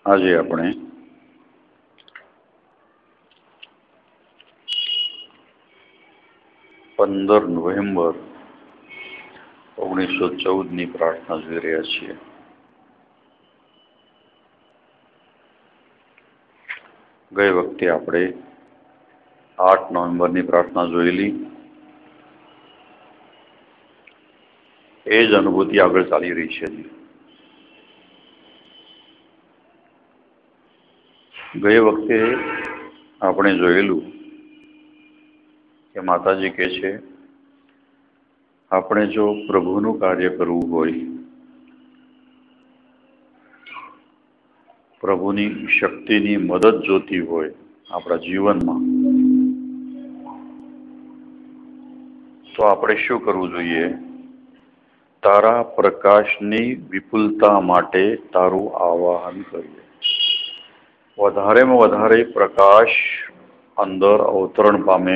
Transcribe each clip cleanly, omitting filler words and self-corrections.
આજે આપણે નવેમ્બર 1914 પ્રાર્થના જોઈ રહ્યા છીએ. ગઈ વખતે આપણે 8 નવેમ્બરની પ્રાર્થના જોયેલી. એ જ અનુભૂતિ આગળ ચાલી રહી છે. ગઈ વખતે આપણે જોયેલું કે માતાજી કહે છે, આપણે જો પ્રભુનું કાર્ય કરવું હોય, પ્રભુની શક્તિની મદદ જોતી હોય આપણા જીવનમાં, તો આપણે શું કરવું જોઈએ? તારા પ્રકાશની વિપુલતા માટે તારું આવાહન કરીએ. વધારેમાં વધારે પ્રકાશ અંદર અવતરણ પામે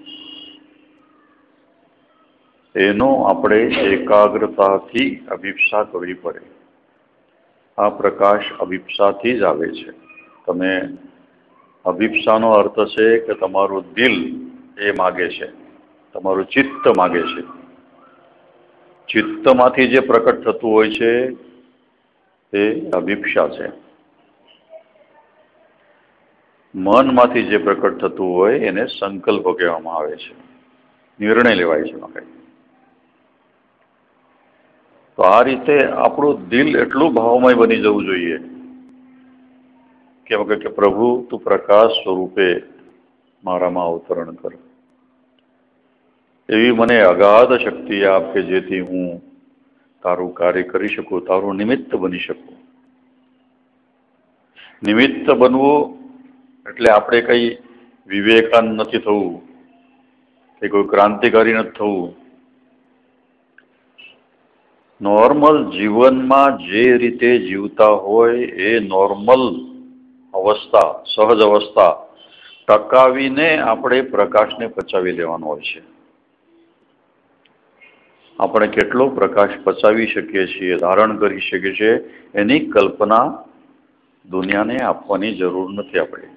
એનો આપણે એકાગ્રતાથી અભિપ્સા કરવી પડે. આ પ્રકાશ અભિપ્સાથી જ આવે છે. તમે અભિપ્સાનો અર્થ છે કે તમારું દિલ એ માગે છે, તમારું ચિત્ત માગે છે. ચિત્તમાંથી જે પ્રકટ થતું હોય છે તે અભિપ્સા છે. મનમાંથી જે પ્રકટ થતું હોય એને સંકલ્પ કહેવામાં આવે છે, નિર્ણય લેવાય છે. તો આ રીતે આપણું દિલ એટલું ભાવમય બની જવું જોઈએ કે પ્રભુ તું પ્રકાશ સ્વરૂપે મારામાં અવતરણ કર. એવી મને અગાધ શક્તિ આપ કે જેથી હું તારું કાર્ય કરી શકું, તારું નિમિત્ત બની શકું. નિમિત્ત બનવું એટલે આપણે કઈ વિવેકાન નથી થવું કે કોઈ ક્રાંતિકારી નથી થવું. નોર્મલ જીવનમાં જે રીતે જીવતા હોય એ નોર્મલ અવસ્થા, સહજ અવસ્થા ટકાવીને આપણે પ્રકાશને પચાવી લેવાનો હોય છે. આપણે કેટલો પ્રકાશ પચાવી શકીએ છીએ, ધારણ કરી શકીએ છીએ, એની કલ્પના દુનિયાને આપવાની જરૂર નથી આપણે.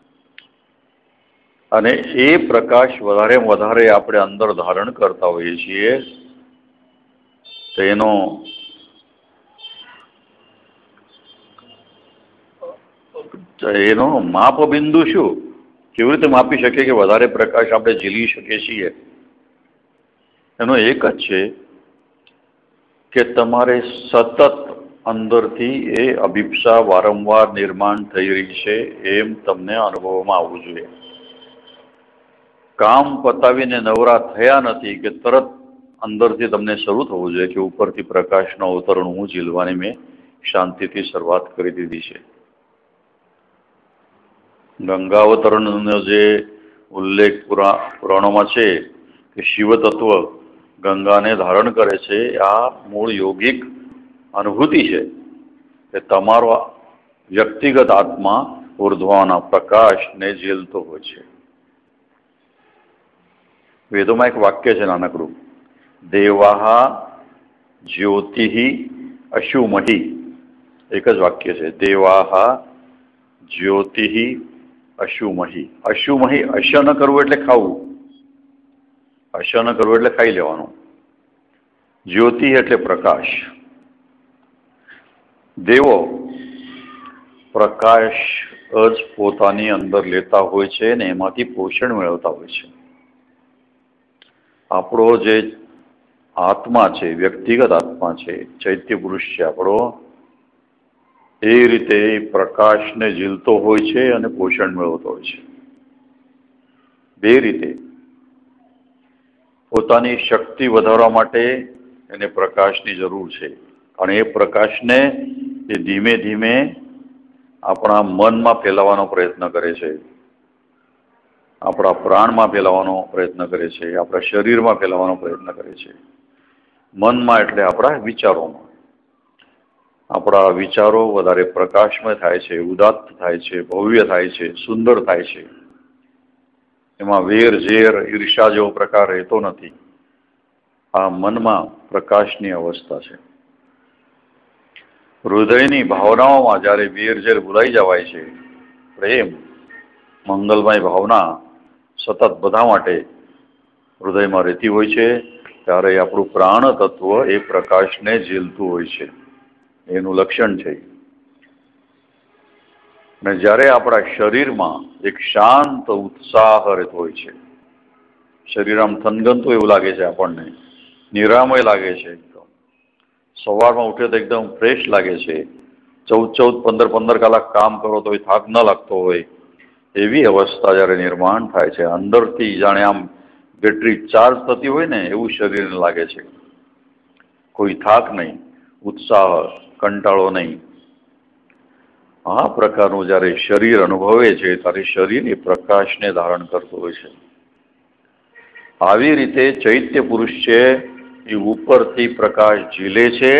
અને એ પ્રકાશ વધારે આપણે અંદર ધારણ કરતા હોઈએ છીએ તો એનો માપબિંદુ શું? કેવી રીતે માપી શકીએ કે વધારે પ્રકાશ આપણે ઝીલી શકીએ છીએ? એનો એક જ છે કે તમારે સતત અંદરથી એ અભિપ્સા વારંવાર નિર્માણ થઈ રહી છે એમ તમને અનુભવમાં આવવું જોઈએ. કામ પતાવીને નવરા થયા નથી કે તરત અંદરથી તમને શરૂ થવું જોઈએ કે ઉપરથી પ્રકાશનો અવતરણ હું ઝીલવાની મેં શાંતિથી શરૂઆત કરી દીધી છે. ગંગા અવતરણનો જે ઉલ્લેખ પુરાણોમાં છે કે શિવ તત્વ ગંગાને ધારણ કરે છે, આ મૂળ યોગિક અનુભૂતિ છે કે તમારો વ્યક્તિગત આત્મા ઉર્ધ્વના પ્રકાશને ઝીલતો હોય છે. વેદોમાં એક વાક્ય છે નાનકડું, દેવાહા જ્યોતિઃ અશુમહી. એક જ વાક્ય છે, દેવાહા જ્યોતિઃ અશુમહી. અશુમહી, અશ ન કરવું એટલે ખાવું, અશ ન કરવું એટલે ખાઈ લેવાનું. જ્યોતિ એટલે પ્રકાશ. દેવો પ્રકાશ જ પોતાની અંદર લેતા હોય છે ને એમાંથી પોષણ મેળવતા હોય છે. આપણો જે આત્મા છે, વ્યક્તિગત આત્મા છે, ચૈત્ય પુરુષ છે આપણો, એ રીતે પ્રકાશને ઝીલતો હોય છે અને પોષણ મેળવતો હોય છે. બે રીતે પોતાની શક્તિ વધારવા માટે એને પ્રકાશની જરૂર છે. અને એ પ્રકાશને એ ધીમે ધીમે આપણા મનમાં ફેલાવવાનો પ્રયત્ન કરે છે, આપણા પ્રાણમાં ફેલાવવાનો પ્રયત્ન કરે છે, આપણા શરીરમાં ફેલાવવાનો પ્રયત્ન કરે છે. મનમાં એટલે આપણા વિચારોમાં. આપણા વિચારો વધારે પ્રકાશમય થાય છે, ઉદાત્ત થાય છે, ભવ્ય થાય છે, સુંદર થાય છે. એમાં વેર, ઝેર, ઈર્ષા જેવો પ્રકાર રહેતો નથી. આ મનમાં પ્રકાશની અવસ્થા છે. હૃદયની ભાવનાઓમાં જ્યારે વેરઝેર ભૂલાઈ જવાય છે, પ્રેમ, મંગલમય ભાવના સતત બધા માટે હૃદયમાં રહેતી હોય છે, ત્યારે આપણું પ્રાણ તત્વ એ પ્રકાશને ઝીલતું હોય છે. એનું લક્ષણ છે. અને જ્યારે આપણા શરીરમાં એક શાંત ઉત્સાહ રહેતો હોય છે, શરીર આમ થનગનતું એવું લાગે છે, આપણને નિરામય લાગે છે, એકદમ સવારમાં ઉઠે તો એકદમ ફ્રેશ લાગે છે. 14-14, 15-15 કલાક કામ કરો તો થાક ન લાગતો હોય એવી અવસ્થા જ્યારે નિર્માણ થાય છે, અંદરથી જાણે આમ બેટરી ચાર્જ થતી હોય ને એવું શરીરને લાગે છે. કોઈ થાક નહીં, ઉત્સાહ, કંટાળો નહીં. આ પ્રકારનું જ્યારે શરીર અનુભવે છે ત્યારે શરીર એ પ્રકાશને ધારણ કરતું હોય છે. આવી રીતે ચૈત્ય પુરુષ છે એ ઉપરથી પ્રકાશ ઝીલે છે,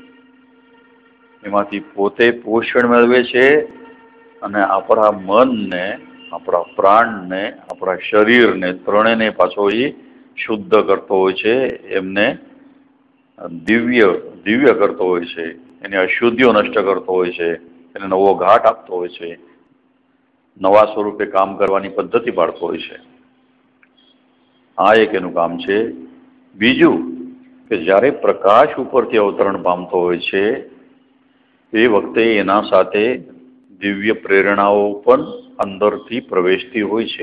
એમાંથી પોતે પોષણ મેળવે છે અને આપણા મનને, આપણા પ્રાણને, આપણા શરીરને ત્રણેયને પાછો એ શુદ્ધ કરતો હોય છે, એમને દિવ્ય કરતો હોય છે, એની અશુદ્ધિઓ નષ્ટ કરતો હોય છે, એને નવો ઘાટ આપતો હોય છે, નવા સ્વરૂપે કામ કરવાની પદ્ધતિ પાડતો હોય છે. આ એક એનું કામ છે. બીજું કે જ્યારે પ્રકાશ ઉપરથી અવતરણ પામતો હોય છે એ વખતે એના સાથે દિવ્ય પ્રેરણાઓ પણ અંદરથી પ્રવેશતી હોય છે.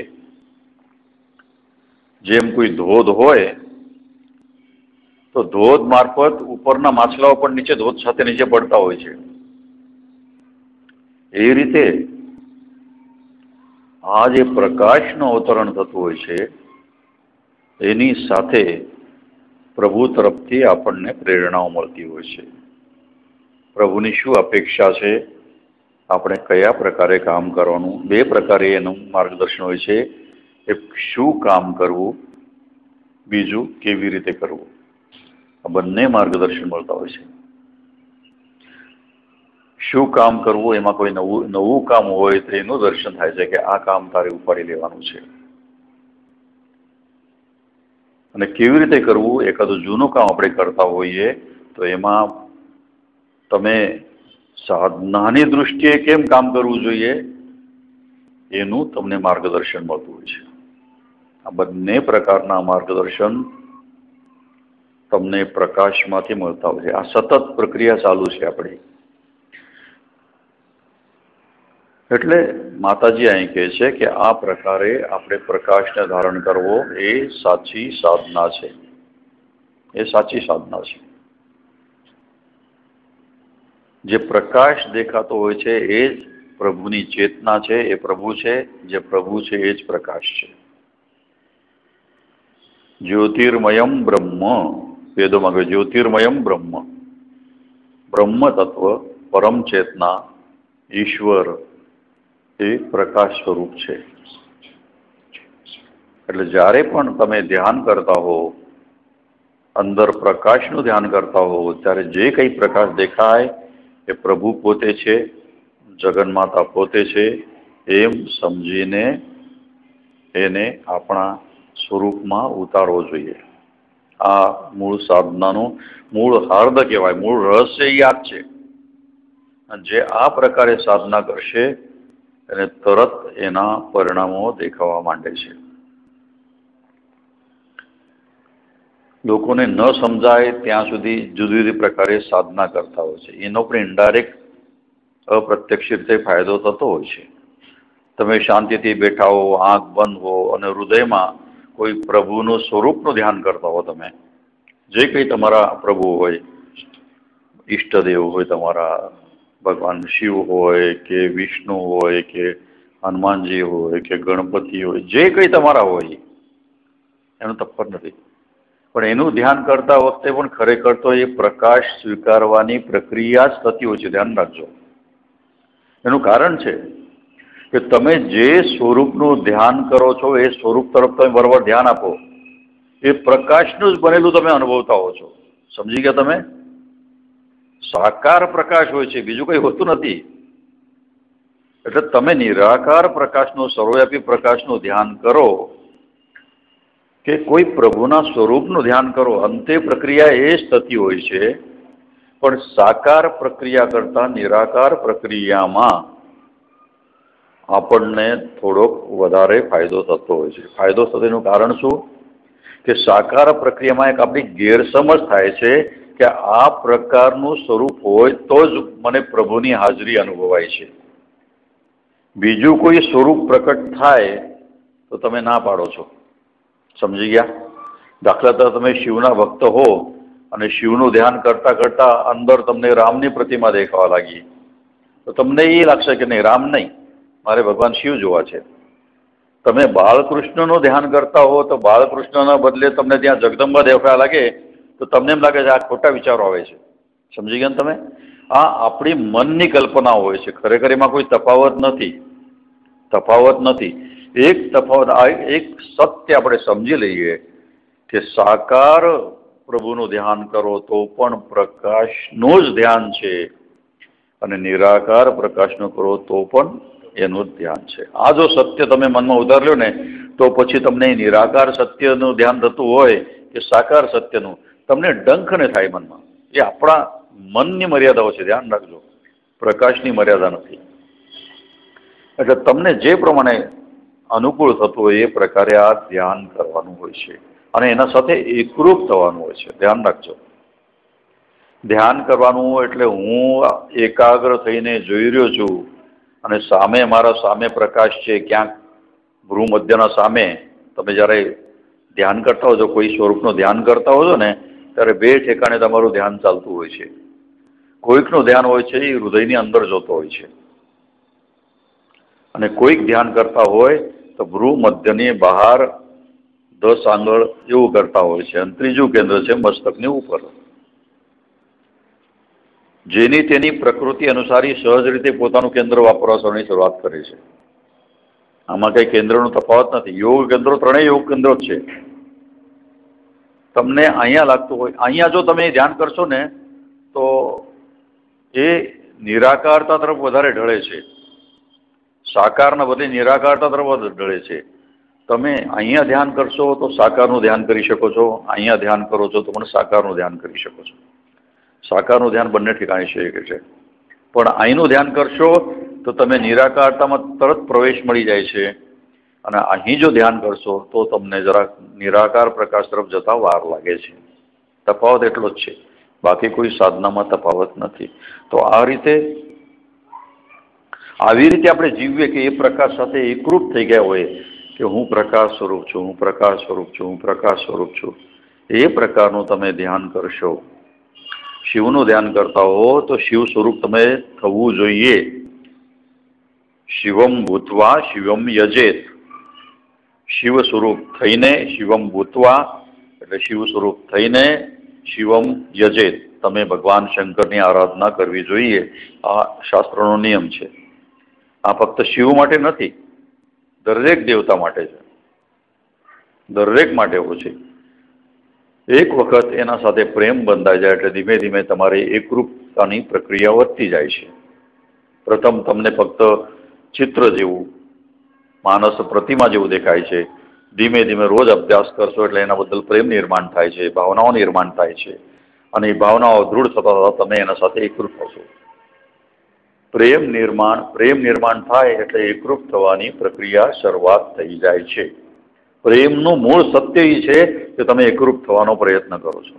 જેમ કોઈ ધોધ હોય તો ધોધ મારફત ઉપરના માછલાઓ પણ નીચે ધોધ સાથે નીચે પડતા હોય છે. એ રીતે આ જે પ્રકાશનું અવતરણ થતું હોય છે એની સાથે પ્રભુ તરફથી આપણને પ્રેરણાઓ મળતી હોય છે. પ્રભુની શું અપેક્ષા છે, આપણે કયા પ્રકારે કામ કરવાનું, બે પ્રકારે એનું માર્ગદર્શન હોય છે. એક શું કામ કરવું, બીજું કેવી રીતે કરવું. આ બંને માર્ગદર્શન મળતા હોય છે. શું કામ કરવું, એમાં કોઈ નવું કામ હોય તો એનું દર્શન થાય છે કે આ કામ તારે ઉપાડી લેવાનું છે. અને કેવી રીતે કરવું, એકાદું જૂનું કામ આપણે કરતા હોઈએ તો એમાં તમે સાધનાની દૃષ્ટિએ કેમ કામ કરવું જોઈએ એનું તમને માર્ગદર્શન મળતું હોય છે. આ બંને પ્રકારના માર્ગદર્શન તમને પ્રકાશમાંથી મળતા હોય છે. આ સતત પ્રક્રિયા ચાલુ છે આપણી. એટલે માતાજી અહીં કહે છે કે આ પ્રકારે આપણે પ્રકાશને ધારણ કરવો એ સાચી સાધના છે. એ સાચી સાધના છે. જે પ્રકાશ દેખાતો હોય છે એ જ પ્રભુની ચેતના છે, એ પ્રભુ છે. જે પ્રભુ છે એ જ પ્રકાશ છે. જ્યોતિર્મયમ બ્રહ્મ, વેદોમાં કહ્યું જ્યોતિર્મયમ બ્રહ્મ. બ્રહ્મ તત્વ, પરમ ચેતના, ઈશ્વર એ પ્રકાશ સ્વરૂપ છે. એટલે જ્યારે પણ તમે ધ્યાન કરતા હો, અંદર પ્રકાશનું ધ્યાન કરતા હો, ત્યારે જે કંઈ પ્રકાશ દેખાય એ પ્રભુ પોતે છે, જગન્માતા પોતે છે એમ સમજીને એને આપણા સ્વરૂપમાં ઉતારવો જોઈએ. આ મૂળ સાધનાનું મૂળ હાર્દ કહેવાય, મૂળ રહસ્ય યાદ છે. જે આ પ્રકારે સાધના કરશે અને તરત એના પરિણામો દેખાવા માંડે છે. લોકોને ન સમજાય ત્યાં સુધી જુદી જુદી પ્રકારે સાધના કરતા હોય છે. એનો પણ ઇનડાયરેક્ટ અપ્રત્યક્ષ રીતે ફાયદો થતો હોય છે. તમે શાંતિથી બેઠા હો, આંખ બંધ હો અને હૃદયમાં કોઈ પ્રભુનું સ્વરૂપનું ધ્યાન કરતા હો, તમે જે કંઈ તમારા પ્રભુ હોય, ઈષ્ટદેવ હોય, તમારા ભગવાન શિવ હોય કે વિષ્ણુ હોય કે હનુમાનજી હોય કે ગણપતિ હોય, જે કંઈ તમારા હોય એનું તફર નથી. પણ એનું ધ્યાન કરતા વખતે પણ ખરેખર તો એ પ્રકાશ સ્વીકારવાની પ્રક્રિયા જ થતી હોય છે. ધ્યાન રાખજો. એનું કારણ છે કે તમે જે સ્વરૂપનું ધ્યાન કરો છો એ સ્વરૂપ તરફ તમે બરાબર ધ્યાન આપો, એ પ્રકાશનું જ બનેલું તમે અનુભવતા હો છો. સમજી ગયા તમે? સાકાર પ્રકાશ હોય છે, બીજું કંઈ હોતું નથી. એટલે તમે નિરાકાર પ્રકાશનું, સર્વવ્યાપી પ્રકાશનું ધ્યાન કરો કે કોઈ પ્રભુના સ્વરૂપનું ધ્યાન કરો, અંતે પ્રક્રિયા એ જ થતી હોય છે પણ સાકાર પ્રક્રિયા કરતાં નિરાકાર પ્રક્રિયામાં આપણને થોડોક વધારે ફાયદો થતો હોય છે. ફાયદો થતોનું કારણ શું? કે સાકાર પ્રક્રિયામાં એક આપણી ગેરસમજ થાય છે કે આ પ્રકારનું સ્વરૂપ હોય તો જ મને પ્રભુની હાજરી અનુભવાય છે. બીજું કોઈ સ્વરૂપ પ્રકટ થાય તો તમે ના પાડો છો. સમજી ગયા? દાખલા તરીકે તમે શિવના ભક્ત હો અને શિવનું ધ્યાન કરતા કરતા અંદર તમને રામની પ્રતિમા દેખાવા લાગી તો તમને એ લાગશે કે નહીં, રામ નહીં, મારે ભગવાન શિવ જોવા છે. તમે બાળકૃષ્ણનું ધ્યાન કરતા હો તો બાળકૃષ્ણના બદલે તમને ત્યાં જગદંબા દેખાવા લાગે તો તમને એમ લાગે છે આ ખોટા વિચારો આવે છે. સમજી ગયા ને તમે? આ આપણી મનની કલ્પના હોય છે. ખરેખર એમાં કોઈ તફાવત નથી. તફાવત નથી. એક તફાવત, એક સત્ય આપણે સમજી લઈએ કે સાકાર પ્રભુનું ધ્યાન કરો તો પણ પ્રકાશનું જ ધ્યાન છે અને નિરાકાર પ્રકાશનું કરો તો પણ એનું જ ધ્યાન છે. આ જો સત્ય તમે મનમાં ઉતાર્યો ને તો પછી તમને નિરાકાર સત્યનું ધ્યાન થતું હોય કે સાકાર સત્યનું, તમને ડંખ ને થાય મનમાં. એ આપણા મનની મર્યાદાઓ છે, ધ્યાન રાખજો. પ્રકાશની મર્યાદા નથી. એટલે તમને જે પ્રમાણે અનુકૂળ થતું હોય એ પ્રકારે આ ધ્યાન કરવાનું હોય છે અને એના સાથે એકરૂપ થવાનું હોય છે. ધ્યાન રાખજો. ધ્યાન કરવાનું એટલે હું એકાગ્ર થઈને જોઈ રહ્યો છું અને સામે મારા સામે પ્રકાશ છે, ક્યાંક ભ્રૂ મધ્યના સામે. તમે જ્યારે ધ્યાન કરતા હો છો, કોઈ સ્વરૂપનું ધ્યાન કરતા હો છો ને, ત્યારે બે ઠેકાણે તમારું ધ્યાન ચાલતું હોય છે. કોઈકનું ધ્યાન હોય છે એ હૃદયની અંદર જોતો હોય છે અને કોઈક ધ્યાન કરતા હોય તો ભ્રૂ મધ્યની બહાર 10 આંગળ એવું કરતા હોય છે અને ત્રીજું કેન્દ્ર છે મસ્તકની ઉપર. જેની તેની પ્રકૃતિ અનુસારી સહજ રીતે પોતાનું કેન્દ્ર વાપરવાની શરૂઆત કરે છે. આમાં કઈ કેન્દ્રનો તફાવત નથી. યોગ કેન્દ્રો ત્રણેય યોગ કેન્દ્રો જ છે. તમને અહીંયા લાગતું હોય, અહીંયા જો તમે ધ્યાન કરશો ને તો એ નિરાકારતા તરફ વધારે ઢળે છે. સાકારના બદલે નિરાકારતા તરફ ઢળે છે. તમે અહીંયા ધ્યાન કરશો તો સાકારનું ધ્યાન કરી શકો છો, અહીંયા ધ્યાન કરો છો તો પણ સાકારનું ધ્યાન કરી શકો છો. સાકારનું ધ્યાન બંને ઠેકાણે છે. પણ અહીંનું ધ્યાન કરશો તો તમે નિરાકારતામાં તરત પ્રવેશ મળી જાય છે અને અહીં જો ધ્યાન કરશો તો તમને જરા નિરાકાર પ્રકાશ તરફ જતા વાર લાગે છે. તફાવત એટલો જ છે, બાકી કોઈ સાધનામાં તફાવત નથી. તો આવી રીતે આપણે જીવીએ કે એ પ્રકાશ સાથે એકરૂપ થઈ ગયા હોય કે હું પ્રકાશ સ્વરૂપ છું, હું પ્રકાશ સ્વરૂપ છું, હું પ્રકાશ સ્વરૂપ છું. એ પ્રકારનું તમે ધ્યાન કરશો. શિવનું ધ્યાન કરતા હો તો શિવ સ્વરૂપ તમે થવું જોઈએ. શિવમ ભૂતવા શિવમ યજેત. શિવ સ્વરૂપ થઈને શિવમ ભૂતવા એટલે શિવ સ્વરૂપ થઈને શિવમ યજેત. તમે ભગવાન શંકરની આરાધના કરવી જોઈએ. આ શાસ્ત્રોનો નિયમ છે. આ ફક્ત શિવ માટે નથી, દરેક દેવતા માટે છે. દરેક માટે એવું છે. એક વખત એના સાથે પ્રેમ બંધાઈ જાય એટલે ધીમે ધીમે તમારી એકરૂપતાની પ્રક્રિયા વધતી જાય છે. પ્રથમ તમને ફક્ત ચિત્ર જેવું, માનસ પ્રતિમા જેવું દેખાય છે. ધીમે ધીમે રોજ અભ્યાસ કરશો એટલે એના બદલ પ્રેમ નિર્માણ થાય છે, ભાવનાઓ નિર્માણ થાય છે અને એ ભાવનાઓ દૃઢ થતા થતા તમે એના સાથે એકરૂપ થશો. પ્રેમ નિર્માણ થાય એટલે એકરૂપ થવાની પ્રક્રિયા શરૂઆત થઈ જાય છે. પ્રેમનું મૂળ સત્ય એ છે કે તમે એકરૂપ થવાનો પ્રયત્ન કરો છો.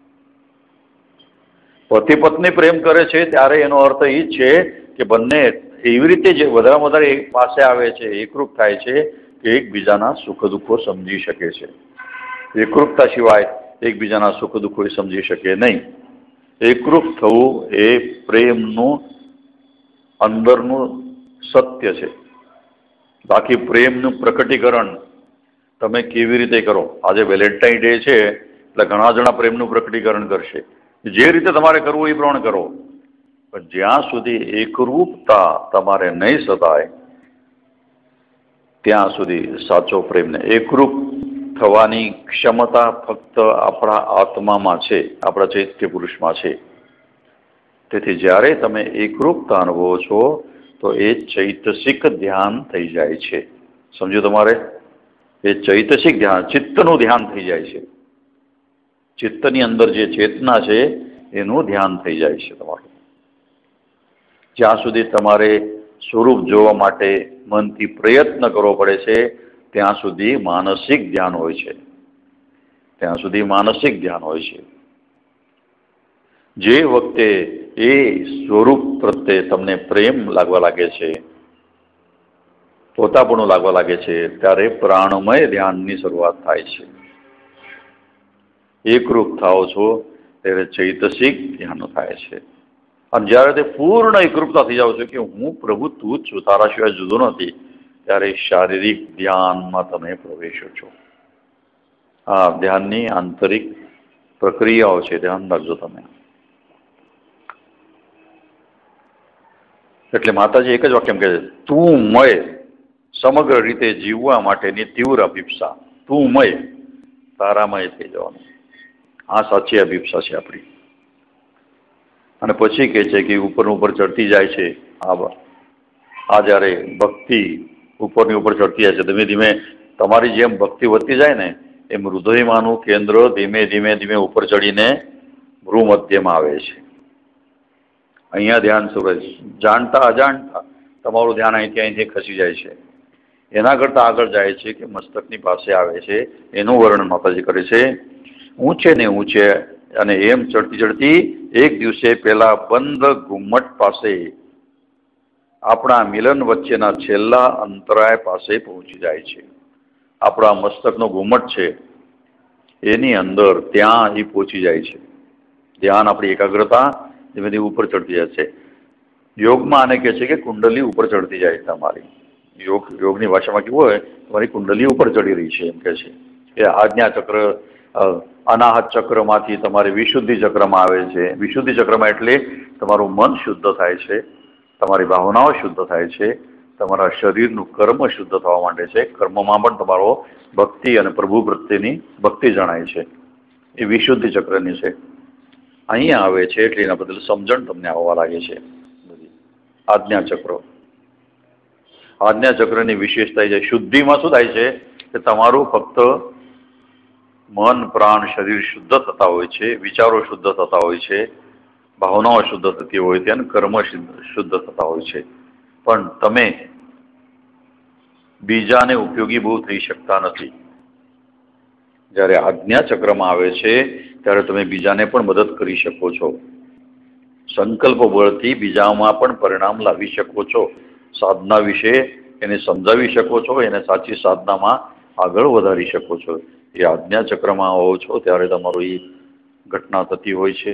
પતિ પત્ની પ્રેમ કરે છે ત્યારે એનો અર્થ એ જ છે કે બંને એવી રીતે જે વધારે વધારે એક પાસે આવે છે, એકરૂપ થાય છે કે એકબીજાના સુખ દુઃખો સમજી શકે છે. એકરૂપતા સિવાય એકબીજાના સુખ દુઃખો સમજી શકે નહીં. એકરૂપ થવું એ પ્રેમનું અંદરનું સત્ય છે. બાકી પ્રેમનું પ્રકટીકરણ તમે કેવી રીતે કરો? આજે વેલેન્ટાઇન ડે છે એટલે ઘણા જણા પ્રેમનું પ્રકટીકરણ કરશે. જે રીતે તમારે કરવું એ પ્રમાણે કરો, પણ જ્યાં સુધી એકરૂપતા તમારે નહીં સદાય ત્યાં સુધી સાચો પ્રેમને એકરૂપ થવાની ક્ષમતા ફક્ત આપણા આત્મામાં છે, આપણા ચૈત્ય પુરુષમાં છે. તેથી જ્યારે તમે એકરૂપતા અનુભવો છો તો એ ચૈતસિક ધ્યાન થઈ જાય છે. સમજો તમારે? એ ચૈતસિક ધ્યાન, ચિત્તનું ધ્યાન થઈ જાય છે. ચિત્તની અંદર જે ચેતના છે એનું ધ્યાન થઈ જાય છે તમારું. જ્યાં સુધી તમારે સ્વરૂપ જોવા માટે મનથી પ્રયત્ન કરવો પડે છે ત્યાં સુધી માનસિક ધ્યાન હોય છે. ત્યાં સુધી માનસિક ધ્યાન હોય છે. જે વખતે એ સ્વરૂપ પ્રત્યે તમને પ્રેમ લાગવા લાગે છે, પોતાપણું લાગવા લાગે છે, ત્યારે પ્રાણમય ધ્યાનની શરૂઆત થાય છે. એકરૂપ થાઓ છો ત્યારે ચૈતસિક ધ્યાન થાય છે. અને જ્યારે તે પૂર્ણ એકરૂપતા થઈ જાવ છો કે હું પ્રભુ તું જ છું, તારા સિવાય જુદો નથી, ત્યારે શારીરિક ધ્યાનમાં તમે પ્રવેશો છો. આ ધ્યાનની આંતરિક પ્રક્રિયાઓ છે, ધ્યાન રાખજો તમે. એટલે માતાજી એક જ વાક્યમ કહે છે, તું મય, સમગ્ર રીતે જીવવા માટેની તીવ્ર અભિપ્સા. તું મય, તારામય થઈ જવાનું. આ સાચી અભિપ્સા છે આપણી. અને પછી કહે છે કે ઉપર ચડતી જાય છે. આ જ્યારે ભક્તિ ઉપરની ઉપર ચડતી જાય છે, ધીમે ધીમે તમારી જેમ ભક્તિ વધતી જાય ને એમ હૃદયમાંનું કેન્દ્ર ધીમે ધીમે ધીમે ઉપર ચડીને ભ્રૂ મધ્યમાં આવે છે. અહીંયા ધ્યાન શરૂ છે. જાણતા અજાણતા તમારું ધ્યાન અહીંથી ખસી જાય છે. એના કરતાં આગળ જાય છે કે મસ્તકની પાસે આવે છે. એનું વર્ણન માતાજી કરે છે. ઊંચે ને ઊંચે અને એમ ચડતી ચડતી એક દિવસે પેલા બંધ ઘુમ્મટ પાસે, આપણા મિલન વચ્ચેના છેલ્લા અંતરાય પાસે પહોંચી જાય છે. આપણા મસ્તકનો ઘુમ્મટ છે એની અંદર ત્યાં એ પહોંચી જાય છે. ધ્યાન, આપણી એકાગ્રતા ધીમે ધીમે ઉપર ચડતી જાય છે. યોગમાં આને કહે છે કે કુંડલી ઉપર ચડતી જાય તમારી. યોગની ભાષામાં કેવું હોય, તમારી કુંડલી ઉપર ચડી રહી છે એમ કહે છે. કે આજ્ઞા ચક્ર, અનાહત ચક્રમાંથી તમારી વિશુદ્ધિ ચક્રમાં આવે છે. વિશુદ્ધિ ચક્રમાં એટલે તમારું મન શુદ્ધ થાય છે, તમારી ભાવનાઓ શુદ્ધ થાય છે, તમારા શરીરનું કર્મ શુદ્ધ થવા માંડે છે. કર્મમાં પણ તમારો ભક્તિ અને પ્રભુ પ્રત્યેની ભક્તિ જણાય છે. એ વિશુદ્ધિ ચક્રની છે. અહીંયા આવે છે એટલે એના બદલ સમજણ તમને આવવા લાગે છે. આજ્ઞા ચક્ર, આજ્ઞા ચક્રની વિશેષતા છે. શુદ્ધિમાં શું થાય છે કે તમારું ફક્ત મન, પ્રાણ, શરીર શુદ્ધ થતા હોય છે, વિચારો શુદ્ધ થતા હોય છે, ભાવનાઓ શુદ્ધ થતી હોય છે અને કર્મ શુદ્ધ થતા હોય છે. પણ તમે બીજાને ઉપયોગી બહુ થઈ શકતા નથી. જ્યારે આજ્ઞા ચક્રમાં આવે છે ત્યારે તમે બીજાને પણ મદદ કરી શકો છો. સંકલ્પ બળથી બીજામાં પણ પરિણામ લાવી શકો છો. સાધના વિશે એને સમજાવી શકો છો, એને સાચી સાધનામાં આગળ વધારી શકો છો. એ આજ્ઞા ચક્રમાં આવો છો ત્યારે તમારું એ ઘટના થતી હોય છે.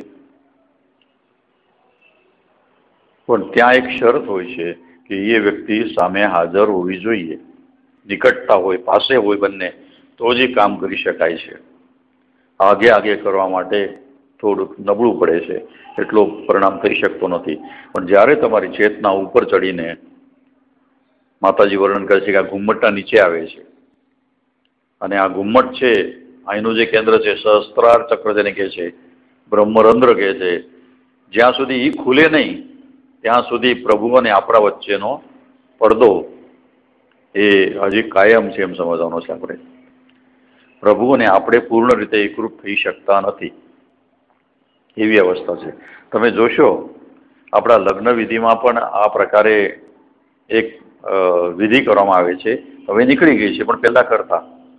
પણ ત્યાં એક શરત હોય છે કે એ વ્યક્તિ સામે હાજર હોવી જોઈએ, નિકટતા હોય, પાસે હોય, બંને, તો જ કામ કરી શકાય છે. આગે આગે કરવા માટે થોડુંક નબળું પડે છે, એટલો પરિણામ થઈ શકતો નથી. પણ જ્યારે તમારી ચેતના ઉપર ચડીને, માતાજી વર્ણન કરે છે કે આ ઘુમ્મટના નીચે આવે છે, અને આ ઘુમ્મટ છે અહીંનું જે કેન્દ્ર છે, સહસ્ત્રાર ચક્ર જેને કહે છે, બ્રહ્મરંધ્ર કહે છે, જ્યાં સુધી એ ખુલે નહીં ત્યાં સુધી પ્રભુ અને આપણા વચ્ચેનો પડદો એ હજી કાયમ છે એમ સમજવાનો છે. આપણે પ્રભુ અને આપણે પૂર્ણ રીતે એકરૂપ થઈ શકતા નથી એવી અવસ્થા છે. તમે જોશો આપણા લગ્ન વિધિમાં પણ આ પ્રકારે એક વિધિ કરવામાં આવે છે. હવે નીકળી ગઈ છે પણ પહેલા કરતા,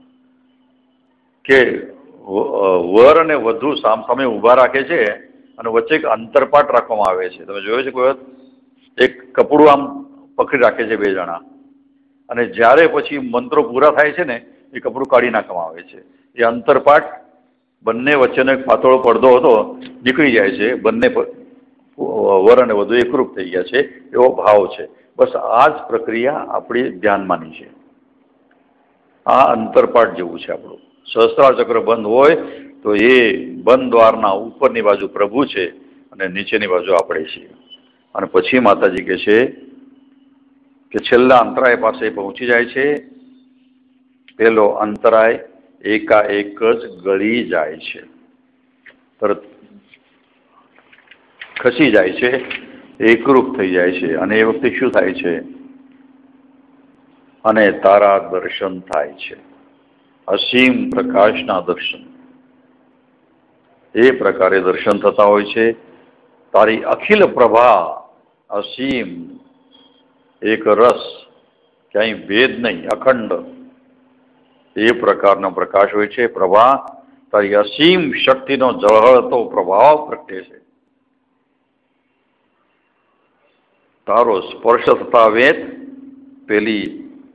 કે વર અને વધુ સામસામે ઊભા રાખે છે અને વચ્ચે એક અંતરપાટ રાખવામાં આવે છે. તમે જોયું છે કોઈ વખત? એક કપડું આમ પકડી રાખે છે બે જણા, અને જ્યારે પછી મંત્રો પૂરા થાય છે ને એ કપડું કાઢી નાખવામાં આવે છે. એ અંતરપાટ, બંને વચ્ચેનો એક પાતળો પડદો હતો, નીકળી જાય છે. બંને વર અને વધુ એકરૂપ થઈ ગયા છે એવો ભાવ છે. બસ આ જ પ્રક્રિયા આપણી ધ્યાનમાંની છે. આ અંતરપાટ જેવું છે આપણું. સહસ્ત્રાર ચક્ર બંધ હોય તો એ બંધ દ્વારના ઉપરની બાજુ પ્રભુ છે અને નીચેની બાજુ આપણે છીએ. અને પછી માતાજી કહે છે કે છેલ્લા અંતરાય પાસે પહોંચી જાય છે. પેલો અંતરાય એકાએક જ ગળી જાય છે, તરત ખસી જાય છે, એકરૂપ થઈ જાય છે. અને એ વખતે શું થાય છે? અને તારા દર્શન થાય છે, અસીમ પ્રકાશના દર્શન. એ પ્રકારે દર્શન થતા હોય છે. તારી અખિલ પ્રભા અસીમ, એક રસ, ક્યાંય ભેદ નહીં, અખંડ, એ પ્રકારનો પ્રકાશ હોય છે. પ્રભા તારી અસીમ શક્તિનો ઝળહળતો પ્રભાવ પ્રગટે છે. તારો સ્પર્શ થતા વેત પેલી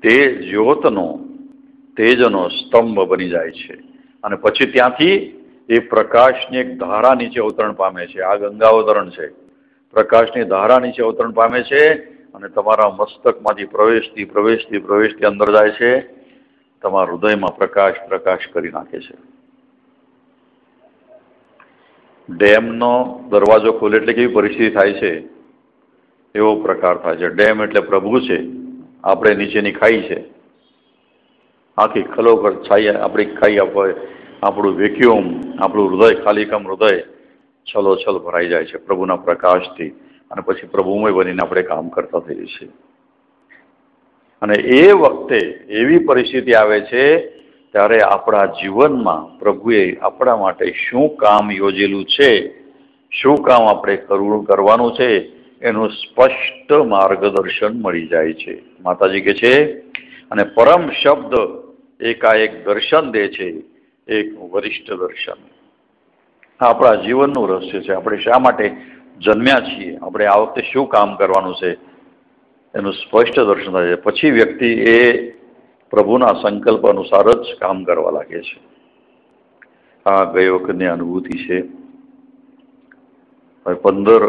તેજનો સ્તંભ બની જાય છે અને પછી ત્યાંથી એ પ્રકાશની એક ધારા નીચે અવતરણ પામે છે. આ ગંગા અવતરણ છે. પ્રકાશની ધારા નીચે અવતરણ પામે છે અને તમારા મસ્તકમાંથી પ્રવેશતી અંદર જાય છે. તમારા હૃદયમાં પ્રકાશ કરી નાખે છે. ડેમનો દરવાજો ખોલે એટલે કેવી પરિસ્થિતિ થાય છે, એવો પ્રકાર થાય છે. ડેમ એટલે પ્રભુ છે, આપણે નીચેની ખાઈ છે. આખી ખલોખર છાઈ આપણી ખાઈ આપે, આપણું વેક્યુમ, આપણું હૃદય, ખાલીકમ હૃદય છલોછલ ભરાઈ જાય છે પ્રભુના પ્રકાશથી. અને પછી પ્રભુમય બનીને આપણે કામ કરતા થઈએ છીએ. અને એ વખતે એવી પરિસ્થિતિ આવે છે ત્યારે આપણા જીવનમાં પ્રભુએ આપણા માટે શું કામ યોજેલું છે, શું કામ આપણે કરવાનું છે, એનું સ્પષ્ટ માર્ગદર્શન મળી જાય છે. માતાજી કહે છે, અને પરમ શબ્દ એકાએક દર્શન દે છે, એક વરિષ્ઠ દર્શન. આપણા જીવનનું રહસ્ય છે. આપણે શા માટે જન્મ્યા છીએ, આપણે આ વખતે શું કામ કરવાનું છે, એનું સ્પષ્ટ દર્શન થાય છે. પછી વ્યક્તિ એ પ્રભુના સંકલ્પ અનુસાર જ કામ કરવા લાગે છે. આ ગઈ વખતની અનુભૂતિ છે. 15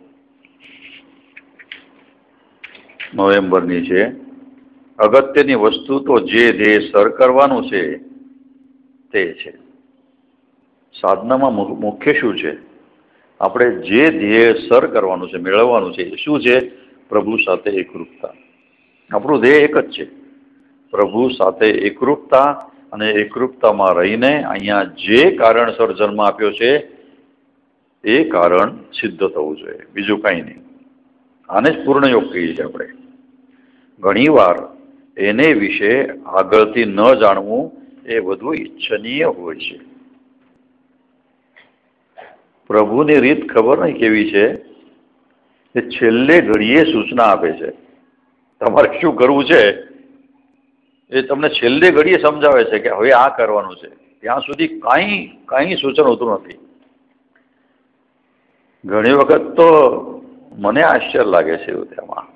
નવેમ્બરની છે. અગત્યની વસ્તુ તો જે ધ્યેય સર કરવાનું છે તે છે. સાધનામાં મુખ્ય શું છે? આપણે જે ધ્યેય સર કરવાનું છે, મેળવવાનું છે, એ શું છે? પ્રભુ સાથે એકરૂપતા. આપણું ધ્યેય એક જ છે, પ્રભુ સાથે એકરૂપતા. અને એકરૂપતામાં રહીને અહીંયા જે કારણસર જન્મ આપ્યો છે એ કારણ સિદ્ધ થવું જોઈએ, બીજું કંઈ નહીં. આને જ પૂર્ણ યોગ કહીએ છીએ આપણે. ઘણીવાર એને વિશે આગળથી ન જાણવું એ વધુ ઈચ્છનીય હોય છે. પ્રભુની રીત ખબર નહીં કેવી છે, એ છેલ્લે ઘડીએ સૂચના આપે છે. તમારે શું કરવું છે એ તમને છેલ્લે ઘડીએ સમજાવે છે કે હવે આ કરવાનું છે. ત્યાં સુધી કાંઈ સૂચન હોતું નથી. ઘણી વખત તો મને આશ્ચર્ય લાગે છે એવું તેમાં.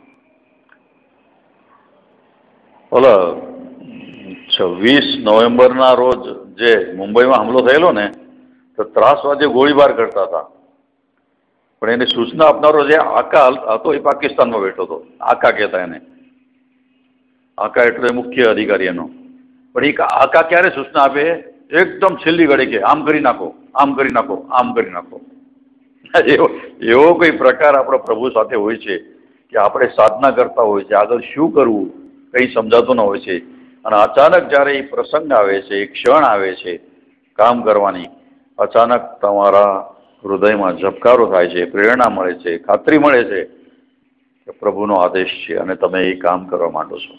26 નવેમ્બરના રોજ જે મુંબઈમાં હુમલો થયેલો ને, તો ત્રાસવાદીઓ ગોળીબાર કરતા હતા, પણ એની સૂચના આપનારો જે આકા હતો એ પાકિસ્તાનમાં બેઠો હતો. આકા કહેતા એને. આકા એટલે મુખ્ય અધિકારી એનો. પણ એ આકા ક્યારે સૂચના આપે? એકદમ છેલ્લી ઘડી કે આમ કરી નાખો, આમ કરી નાખો, આમ કરી નાખો. એવો કોઈ પ્રકાર આપણો પ્રભુ સાથે હોય છે કે આપણે સાધના કરતા હોય છે, આગળ શું કરવું કંઈ સમજાતું ન હોય છે. અને અચાનક જ્યારે એ પ્રસંગ આવે છે, એ ક્ષણ આવે છે કામ કરવાની, અચાનક તમારા હૃદયમાં ઝબકારો થાય છે, પ્રેરણા મળે છે, ખાતરી મળે છે કે પ્રભુનો આદેશ છે અને તમે એ કામ કરવા માંડો છો.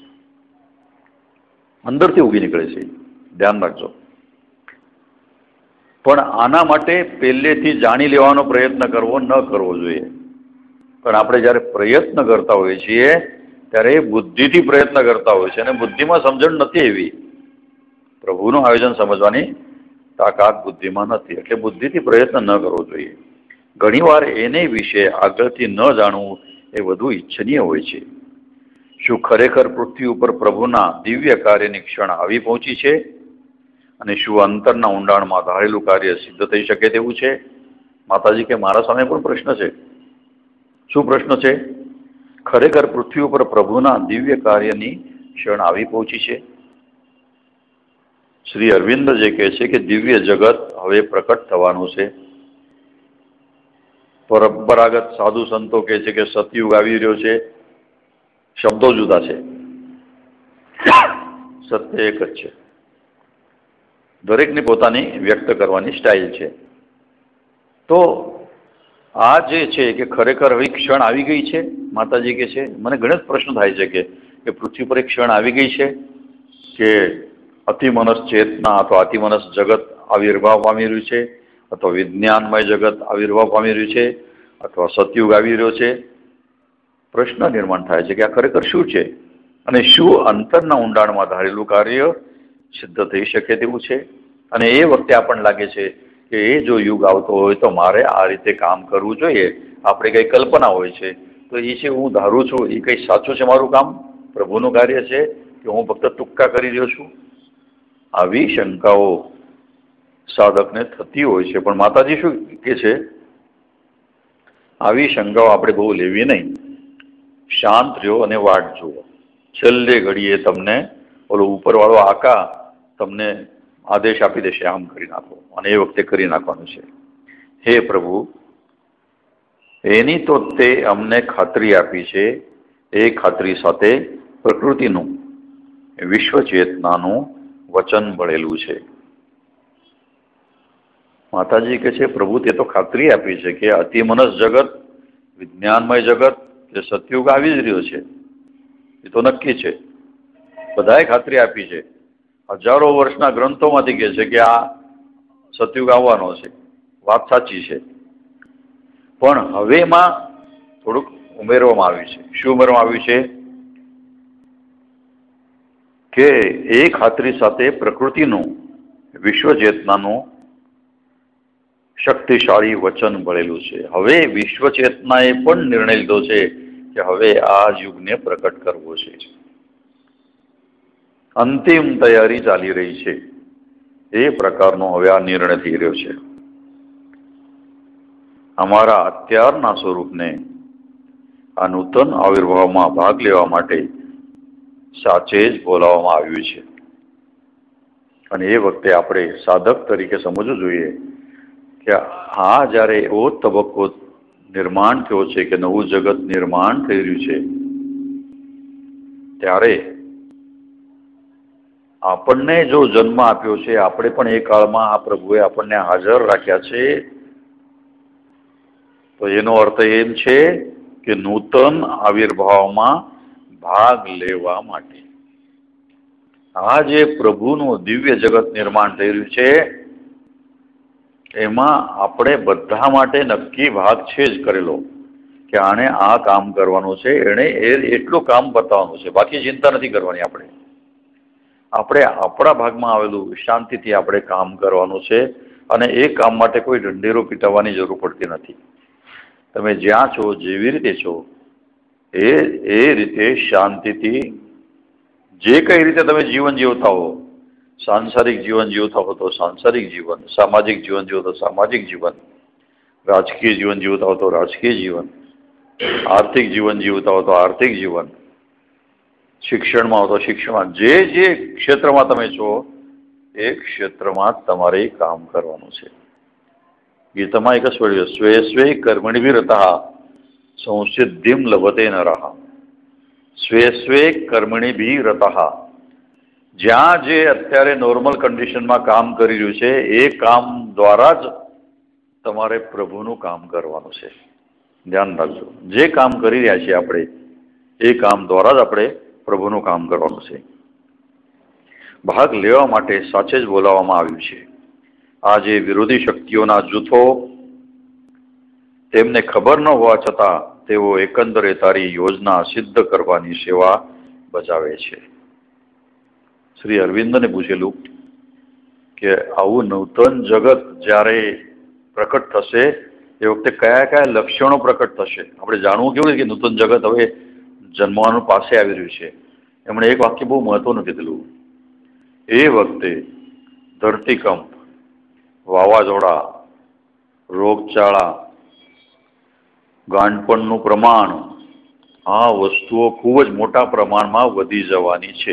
અંદરથી ઉગી નીકળે છે. ધ્યાન રાખજો. પણ આના માટે પહેલેથી જાણી લેવાનો પ્રયત્ન ન કરવો જોઈએ. પણ આપણે જ્યારે પ્રયત્ન કરતા હોઈએ છીએ ત્યારે બુદ્ધિથી પ્રયત્ન કરતા હોય છે, અને બુદ્ધિમાં સમજણ નથી એવી. પ્રભુનું આયોજન સમજવાની તાકાત બુદ્ધિમાં નથી, એટલે બુદ્ધિથી પ્રયત્ન ન કરવો જોઈએ. ઘણીવાર એને વિશે આગળથી ન જાણવું એ વધુ ઈચ્છનીય હોય છે. શું ખરેખર પૃથ્વી ઉપર પ્રભુના દિવ્ય કાર્યની ક્ષણ આવી પહોંચી છે? અને શું અંતરના ઊંડાણમાં ધારેલું કાર્ય સિદ્ધ થઈ શકે તેવું છે? માતાજી કે મારા સામે પણ પ્રશ્ન છે. શું પ્રશ્ન છે? ખરેખર પૃથ્વી ઉપર પ્રભુના દિવ્ય કાર્યની ક્ષણ આવી પહોંચી છે? શ્રી અરવિંદ જે કહે છે કે દિવ્ય જગત હવે પ્રકટ થવાનું છે. પરંપરાગત સાધુ સંતો કહે છે કે સતયુગ આવી રહ્યો છે. શબ્દો જુદા છે, સત્ય એક જ છે. દરેકની પોતાની વ્યક્ત કરવાની સ્ટાઇલ છે. તો આ જે છે કે ખરેખર હવે ક્ષણ આવી ગઈ છે. માતાજી કે છે, મને ઘણા જ પ્રશ્ન થાય છે કે પૃથ્વી પર એક ક્ષણ આવી ગઈ છે કે અતિમનસ ચેતના અથવા અતિમનસ જગત આવિર્ભાવ પામી રહ્યું છે, અથવા વિજ્ઞાનમય જગત આવિર્ભાવ પામી રહ્યું છે, અથવા સતયુગ આવી રહ્યો છે. પ્રશ્ન નિર્માણ થાય છે કે આ ખરેખર શું છે અને શું અંતરના ઊંડાણમાં ધારેલું કાર્ય સિદ્ધ થઈ શકે તેવું છે. અને એ વખતે આપણને લાગે છે કે એ જો યુગ આવતો હોય તો મારે આ રીતે કામ કરવું જોઈએ. આપણે કઈ કલ્પના હોય છે તો એ છે હું ધારું છું એ કઈ સાચું છે, મારું કામ પ્રભુનું કાર્ય છે કે હું ફક્ત તુક્કા કરી રહ્યો છું. આવી શંકાઓ સાધકને થતી હોય છે. પણ માતાજી શું કે છે, આવી શંકાઓ આપણે બહુ લેવી નહીં. શાંત રહ્યો અને વાટ જુઓ. છેલ્લે ઘડીએ તમને ઓલો ઉપરવાળો આકા તમને આદેશ આપી દેશે આમ કરી નાખો, અને એ વખતે કરી નાખવાનું છે. હે પ્રભુ, એની તો તે અમને ખાતરી આપી છે. એ ખાતરી સાથે પ્રકૃતિનું વિશ્વ ચેતનાનું વચન ભળેલું છે. માતાજી કહે છે પ્રભુ તે તો ખાતરી આપી છે કે અતિમનસ જગત, વિજ્ઞાનમય જગત એ સતયુગ આવી જ રહ્યો છે. એ તો નક્કી છે. બધાએ ખાતરી આપી છે. હજારો વર્ષના ગ્રંથોમાંથી કહે છે કે આ સતયુગ આવવાનો છે. વાત સાચી છે. પણ હવે એમાં થોડુંક ઉમેરવામાં આવ્યું છે. શું ઉમેરવામાં આવ્યું છે કે એ ખાતરી સાથે પ્રકૃતિનું વિશ્વ ચેતનાનું શક્તિશાળી વચન ભળેલું છે. હવે વિશ્વ ચેતનાએ પણ નિર્ણય લીધો છે કે હવે આ યુગને પ્રકટ કરવો છે. અંતિમ તૈયારી ચાલી રહી છે. એ પ્રકારનો હવે આ નિર્ણય થઈ રહ્યો છે. અમારા અત્યારના સ્વરૂપને આ નૂતન આવિર્ભાવમાં ભાગ લેવા માટે સાચે જ બોલાવવામાં આવ્યું છે. અને એ વખતે આપણે સાધક તરીકે સમજવું જોઈએ કે આ જ્યારે એવો તબક્કો નિર્માણ થયો છે કે નવું જગત નિર્માણ થઈ રહ્યું છે, ત્યારે આપણને જો જન્મ આપ્યો છે, આપણે પણ એ કાળમાં આ પ્રભુએ આપણને હાજર રાખ્યા છે, તો એનો અર્થ એમ છે કે નૂતન આવિર્ભાવમાં ભાગ લેવા માટે આ જે પ્રભુનું દિવ્ય જગત નિર્માણ થઈ રહ્યું છે એમાં આપણે બધા માટે નક્કી ભાગ છે જ કરેલો કે આને આ કામ કરવાનું છે. એણે એટલું કામ બતાવવાનું છે, બાકી ચિંતા નથી કરવાની. આપણે આપણા ભાગમાં આવેલું શાંતિથી આપણે કામ કરવાનું છે. અને એ કામ માટે કોઈ ઢંઢેરો પીટાવવાની જરૂર પડતી નથી. તમે જ્યાં છો, જેવી રીતે છો એ રીતે શાંતિથી જે કઈ રીતે તમે જીવન જીવતા હો, સાંસારિક જીવન જીવતા હો તો સાંસારિક જીવન, સામાજિક જીવન જીવો તો સામાજિક જીવન, રાજકીય જીવન જીવતા હો તો રાજકીય જીવન, આર્થિક જીવન જીવતા હો તો આર્થિક જીવન, શિક્ષણમાં હો તો શિક્ષણમાં, જે ક્ષેત્રમાં તમે છો એ ક્ષેત્રમાં તમારે કામ કરવાનું છે. ગીતામાં એક જ પડ્યું, સ્વે સ્વે કર્મણિભિ રતઃ સંસિદ્ધિમ લભતે નરઃ. સ્વે સ્વે કર્મણિભિ રતઃ. જ્યાં જે અત્યારે નોર્મલ કન્ડિશનમાં કામ કરી રહ્યું છે એ કામ દ્વારા જ તમારે પ્રભુનું કામ કરવાનું છે. ધ્યાન રાખજો, જે કામ કરી રહ્યા છીએ આપણે એ કામ દ્વારા જ આપણે પ્રભુનું કામ કરવાનું છે. ભાગ લેવા માટે સાચે જ બોલાવવામાં આવ્યું છે. આ જે વિરોધી શક્તિઓના જૂથો, તેમને ખબર ન હોવા છતાં તેઓ એકંદરે તારી યોજના સિદ્ધ કરવાની સેવા બજાવે છે. શ્રી અરવિંદને પૂછેલું કે આવું નૂતન જગત જ્યારે પ્રકટ થશે એ વખતે કયા કયા લક્ષણો પ્રકટ થશે. આપણે જાણવું કેવું કે નૂતન જગત હવે જન્મવાનું પાસે આવી રહ્યું છે. એમણે એક વાક્ય બહુ મહત્વનું કીધેલું. એ વખતે ધરતીકંપ, વાવાઝોડા, રોગચાળા, ગાંડપણનું પ્રમાણ, આ વસ્તુઓ ખૂબ જ મોટા પ્રમાણમાં વધી જવાની છે.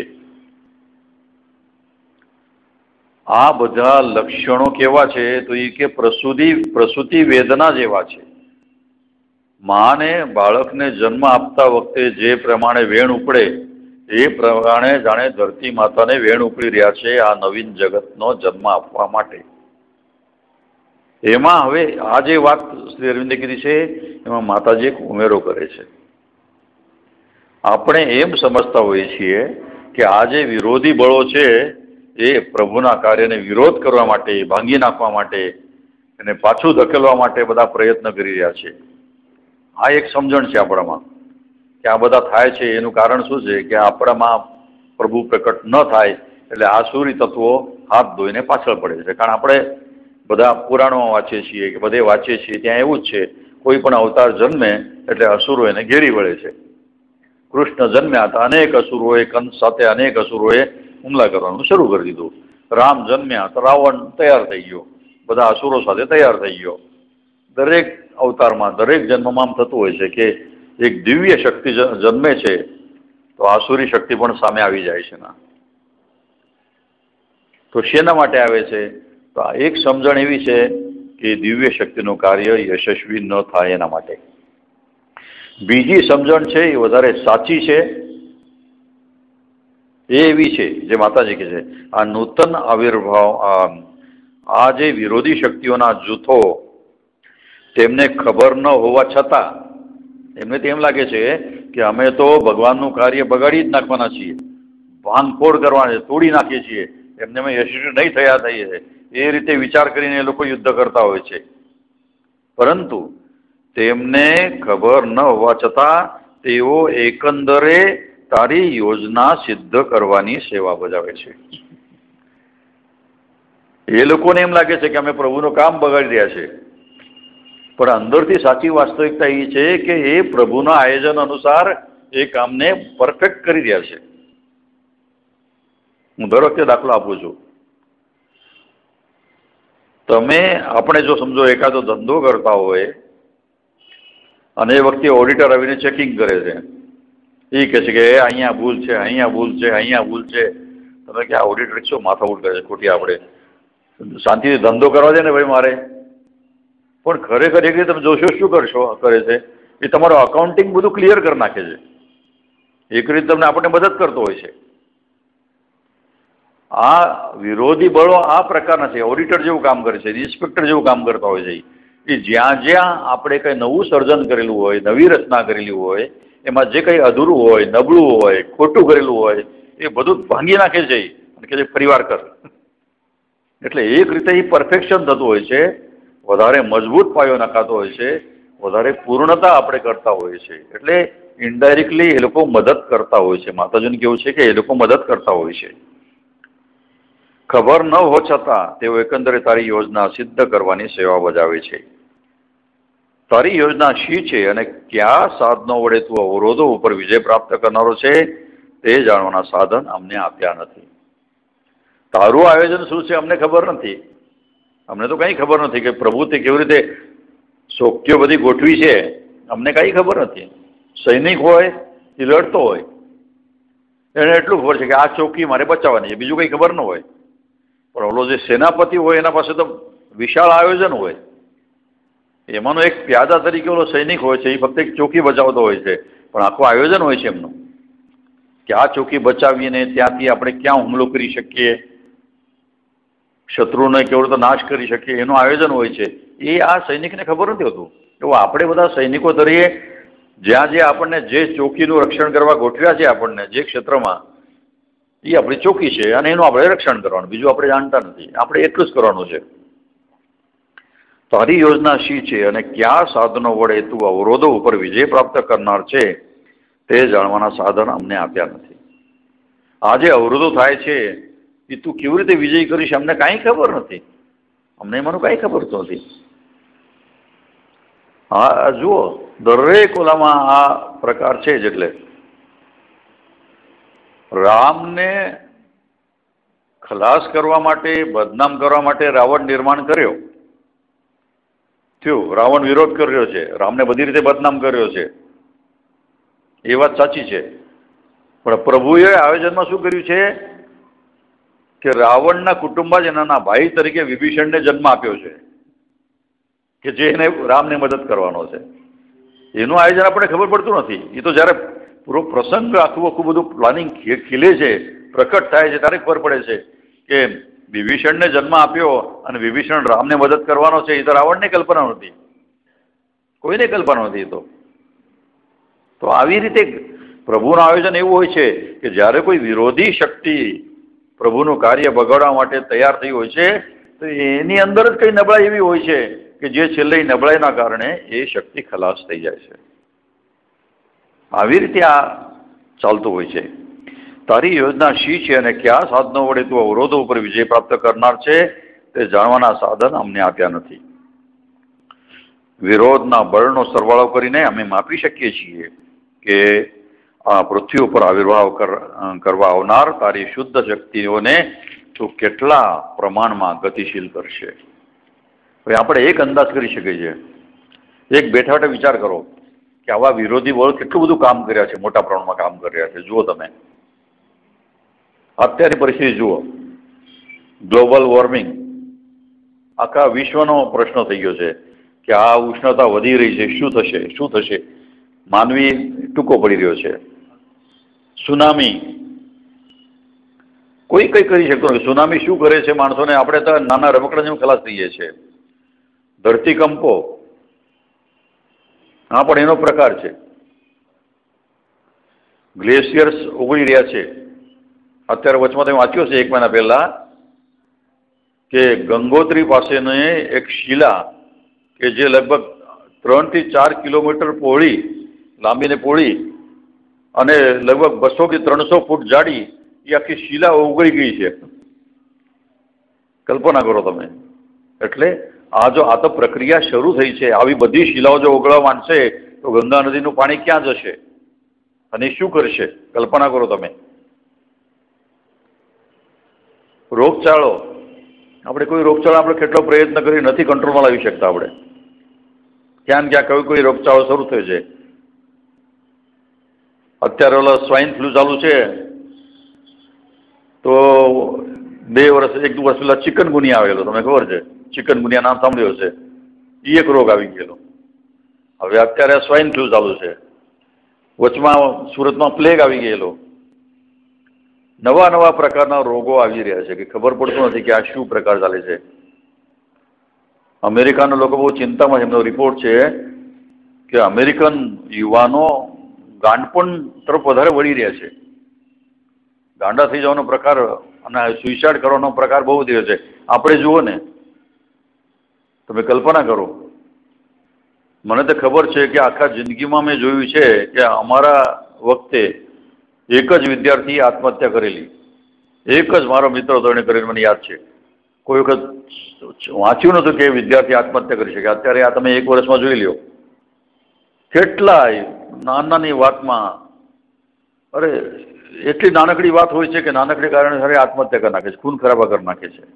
આ બધા લક્ષણો કેવા છે તો એ કે પ્રસૂતિ વેદના જેવા છે. માને બાળકને જન્મ આપતા વખતે જે પ્રમાણે વેણ ઉપડે એ પ્રમાણે જાણે ધરતી માતાને વેણ ઉપડી રહ્યા છે આ નવીન જગતનો જન્મ આપવા માટે. એમાં હવે આ જે વાત શ્રી અરવિંદે કીધી છે એમાં માતાજી એક ઉમેરો કરે છે. આપણે એમ સમજતા હોઈએ છીએ કે આ જે વિરોધી બળો છે એ પ્રભુના કાર્યને વિરોધ કરવા માટે, ભાંગી નાખવા માટે એને પાછું ધકેલવા માટે બધા પ્રયત્ન કરી રહ્યા છે. આ એક સમજણ છે આપણામાં કે આ બધા થાય છે એનું કારણ શું છે કે આપણામાં પ્રભુ પ્રકટ ન થાય એટલે આસુરી તત્વો હાથ ધોઈને પાછળ પડે છે. કારણ આપણે બધા પુરાણોમાં વાંચીએ છીએ કે બધે વાંચીએ છીએ ત્યાં એવું જ છે, કોઈ પણ અવતાર જન્મે એટલે અસુરો એને ઘેરી વળે છે. કૃષ્ણ જન્મ્યા હતા, અનેક અસુરોએ કંસ સાથે અનેક અસુરોએ હુમલા કરવાનું શરૂ કરી દીધું. રામ જન્મ્યા તો રાવણ તૈયાર થઈ ગયો, બધા અસુરો સાથે તૈયાર થઈ ગયો. દરેક અવતારમાં દરેક જન્મમાં આમ થતું હોય છે કે એક દિવ્ય શક્તિ જન્મે છે તો આસુરી શક્તિ પણ સામે આવી જાય છે. ના તો શેના માટે આવે છે? તો આ એક સમજણ એવી છે કે દિવ્ય શક્તિનું કાર્ય યશસ્વી ન થાય એના માટે. બીજી સમજણ છે એ વધારે સાચી છે, એ એવી છે જે માતાજી કહે છે આ નૂતન આવિર્ભાવ, આ જે વિરોધી શક્તિઓના જૂથો, તેમને ખબર ન હોવા છતાં એમને તેમ લાગે છે કે અમે તો ભગવાનનું કાર્ય બગાડી જ નાખવાના છીએ, ભાંગફોડ કરવાના છે, તોડી નાખીએ છીએ, એમને અમે યશસ્વી નહીં થયા થઈએ, એ રીતે વિચાર કરીને એ લોકો યુદ્ધ કરતા હોય છે. પરંતુ તેમને ખબર ન હોવા છતાં તેઓ એકંદરે તારી યોજના સિદ્ધ કરવાની સેવા બજાવે છે. એ લોકોને એમ લાગે છે કે અમે પ્રભુનું કામ બગાડી રહ્યા છે, પણ અંદરથી સાચી વાસ્તવિકતા એ છે કે એ પ્રભુના આયોજન અનુસાર એ કામને પરફેક્ટ કરી રહ્યા છે. હું દર વખતે દાખલો આપું છું. તમે આપણે જો સમજો એકાદો ધંધો કરતા હોય અને એ વખતે ઓડિટર આવીને ચેકિંગ કરે છે, એ કહે છે કે અહીંયા ભૂલ છે, અહીંયા ભૂલ છે, અહીંયા ભૂલ છે. તમે કે આ ઓડિટર શું માથાકૂટ કરે છે ખોટી, આપણે શાંતિથી ધંધો કરવા દે ને ભાઈ મારે. પણ ખરેખર એક રીતે તમે જોશો શું કરે છે, એ તમારું અકાઉન્ટિંગ બધું ક્લિયર કરી નાખે છે. એક રીતે તમને આપણને મદદ કરતો હોય છે. આ વિરોધી બળો આ પ્રકારના છે, ઓડિટર જેવું કામ કરે છે, ઇન્સ્પેક્ટર જેવું કામ કરતા હોય છે. એ જ્યાં જ્યાં આપણે કંઈ નવું સર્જન કરેલું હોય, નવી રચના કરેલી હોય, એમાં જે કંઈ અધૂરું હોય, નબળું હોય, ખોટું કરેલું હોય, એ બધું ભાંગી નાખે છે અને કે ફરીવાર કર. એટલે એક રીતે એ પરફેક્શન થતું હોય છે, વધારે મજબૂત પાયો નખાતો હોય છે, વધારે પૂર્ણતા આપણે કરતા હોઈએ છીએ. એટલે ઇનડાયરેક્ટલી એ લોકો મદદ કરતા હોય છે. માતાજીને કેવું છે કે એ લોકો મદદ કરતા હોય છે. ખબર ન હો છતાં તેઓ એકંદરે તારી યોજના સિદ્ધ કરવાની સેવા બજાવે છે. તારી યોજના શી છે અને કયા સાધનો વડે તું અવરોધો ઉપર વિજય પ્રાપ્ત કરનારો છે તે જાણવાના સાધન અમને આપ્યા નથી. તારું આયોજન શું છે અમને ખબર નથી. અમને તો કંઈ ખબર નથી કે પ્રભુ તે કેવી રીતે શોક્તિઓ બધી ગોઠવી છે, અમને કંઈ ખબર નથી. સૈનિક હોય એ લડતો હોય, એને એટલું ખબર છે કે આ ચોકી મારે બચાવવાની છે, બીજું કંઈ ખબર ન હોય. પણ ઓલો જે સેનાપતિ હોય એના પાસે તો વિશાળ આયોજન હોય. એમાંનો એક પ્યાદા તરીકે ઓલો સૈનિક હોય છે, એ ફક્ત એક ચોકી બચાવતો હોય છે, પણ આખું આયોજન હોય છે એમનું કે આ ચોકી બચાવીને ત્યાંથી આપણે ક્યાં હુમલો કરી શકીએ, શત્રુને કેવો રીતે નાશ કરી શકીએ, એનું આયોજન હોય છે. એ આ સૈનિકને ખબર નથી હોતું. એવું આપણે બધા સૈનિકો તરીકે જ્યાં જે આપણને જે ચોકીનું રક્ષણ કરવા ગોઠવ્યા છે, આપણને જે ક્ષેત્રમાં, એ આપણી ચોકી છે અને એનું આપણે રક્ષણ કરવાનું, બીજું આપણે જાણતા નથી. આપણે એટલું જ કરવાનું છે. તારી યોજના શી છે અને કયા સાધનો વડે તું અવરોધો ઉપર વિજય પ્રાપ્ત કરનાર છે તે જાણવાના સાધન અમને આપ્યા નથી. આ જે અવરોધો થાય છે એ તું કેવી રીતે વિજય કરીશ અમને કાંઈ ખબર નથી. અમને એમાંનું કાંઈ ખબર નથી. હા જુઓ, દરેક ઓલામાં આ પ્રકાર છે જ. એટલે રામને ખલાસ કરવા માટે, બદનામ કરવા માટે રાવણ નિર્માણ કર્યો થયું. રાવણ વિરોધ કર્યો છે, રામને બધી રીતે બદનામ કર્યો છે, એ વાત સાચી છે. પણ પ્રભુએ આયોજનમાં શું કર્યું છે કે રાવણના કુટુંબજનોના ભાઈ તરીકે વિભીષણને જન્મ આપ્યો છે કે જે એને રામને મદદ કરવાનો છે. એનું આયોજન આપણને ખબર પડતું નથી. એ તો જ્યારે પૂરો પ્રસંગ આખું બધું પ્લાનિંગ ખીલે છે, પ્રકટ થાય છે, ત્યારે ખબર પડે છે કે વિભીષણને જન્મ આપ્યો અને વિભીષણ રામને મદદ કરવાનો છે. એ તો રાવણને કલ્પના નહોતી, કોઈને કલ્પના નહોતી. તો આવી રીતે પ્રભુનું આયોજન એવું હોય છે કે જ્યારે કોઈ વિરોધી શક્તિ પ્રભુનું કાર્ય બગાડવા માટે તૈયાર થઈ હોય છે, તો એની અંદર જ કઈ નબળાઈ એવી હોય છે કે જે છેલ્લે નબળાઈના કારણે એ શક્તિ ખલાસ થઈ જાય છે. આવી રીતે આ ચાલતું હોય છે. તારી યોજના શી છે અને કયા સાધનો વડે તું અવરોધો ઉપર વિજય પ્રાપ્ત કરનાર છે તે જાણવાના સાધન અમને આપ્યા નથી. વિરોધના બળનો સરવાળો કરીને અમે માપી શકીએ છીએ કે આ પૃથ્વી ઉપર આવિર્ભાવ કરવા આવનાર તારી શુદ્ધ શક્તિઓને તું કેટલા પ્રમાણમાં ગતિશીલ કરશે. હવે આપણે એક અંદાજ કરી શકીએ છીએ. એક બેઠા બેઠા વિચાર કરો કે આવા વિરોધી બળ કેટલું બધું કામ કર્યા છે, મોટા પ્રમાણમાં કામ કરી રહ્યા છે. જુઓ તમે અત્યારની પરિસ્થિતિ જુઓ. ગ્લોબલ વોર્મિંગ આખા વિશ્વનો પ્રશ્ન થઈ ગયો છે કે આ ઉષ્ણતા વધી રહી છે, શું થશે શું થશે. માનવી ટૂંકો પડી રહ્યો છે. સુનામી કોઈ કઈ કરી શકતો નથી. સુનામી શું કરે છે માણસોને? આપણે તો નાના રમકડા જેમ ખલાસ થઈએ છીએ. ધરતીકંપો હા પણ એનો પ્રકાર છે. ગ્લેશિયર્સ ઓગળી રહ્યા છે. અત્યારે વચમાં તમે વાંચ્યો છે 1 મહિના પહેલા કે ગંગોત્રી પાસેની એક શિલા કે જે લગભગ 3 થી 4 કિલોમીટર પહોળી, લાંબી ને પહોળી અને લગભગ 200 થી 300 ફૂટ જાડી, એ આખી શિલા ઓગળી ગઈ છે. કલ્પના કરો તમે. એટલે આ તો પ્રક્રિયા શરૂ થઈ છે. આવી બધી શિલાઓ જો ઓગળવા માંડશે તો ગંગા નદીનું પાણી ક્યાં જશે અને શું કરશે? કલ્પના કરો તમે. રોગચાળો, આપણે કોઈ રોગચાળો આપણે કેટલો પ્રયત્ન કરી નથી કંટ્રોલમાં લાવી શકતા. આપણે ક્યાં ને ક્યાં કોઈ રોગચાળો શરૂ થયો છે. અત્યારે ઓલો સ્વાઇન ફ્લૂ ચાલુ છે તો 1 વર્ષ પહેલા ચિકનગુનિયા આવેલો, તમને ખબર છે? ચિકનગુનિયા નામ સાંભળ્યો છે. એ એક રોગ આવી ગયેલો. હવે અત્યારે સ્વાઇન ફ્લૂ ચાલુ છે. વચમાં સુરતમાં પ્લેગ આવી ગયેલો. નવા પ્રકારના રોગો આવી રહ્યા છે કે ખબર પડતું નથી કે આ શું પ્રકાર ચાલે છે. અમેરિકાના લોકો બહુ ચિંતામાં છે. એમનો રિપોર્ટ છે કે અમેરિકન યુવાનો ગાંડપણ તરફ વધારે વળી રહ્યા છે. ગાંડા થઈ જવાનો પ્રકાર અને સુઇસાઇડ કરવાનો પ્રકાર બહુ વધી રહ્યો છે. આપણે જુઓ ને, તમે કલ્પના કરો. મને તો ખબર છે કે આખા જિંદગીમાં મેં જોયું છે કે અમારા વખતે એક જ વિદ્યાર્થીએ આત્મહત્યા કરેલી. એક જ મારો મિત્ર હતો, એને કરીને મને યાદ છે. કોઈ વખત વાંચ્યું નતું કે વિદ્યાર્થી આત્મહત્યા કરી શકે. અત્યારે આ તમે 1 વર્ષમાં જોઈ લ્યો. કેટલાય નાની વાતમાં, અરે એટલી નાનકડી વાત હોય છે કે નાનકડી કારણે સારી આત્મહત્યા કરી નાખે છે, ખૂન ખરાબા કરી નાખે છે.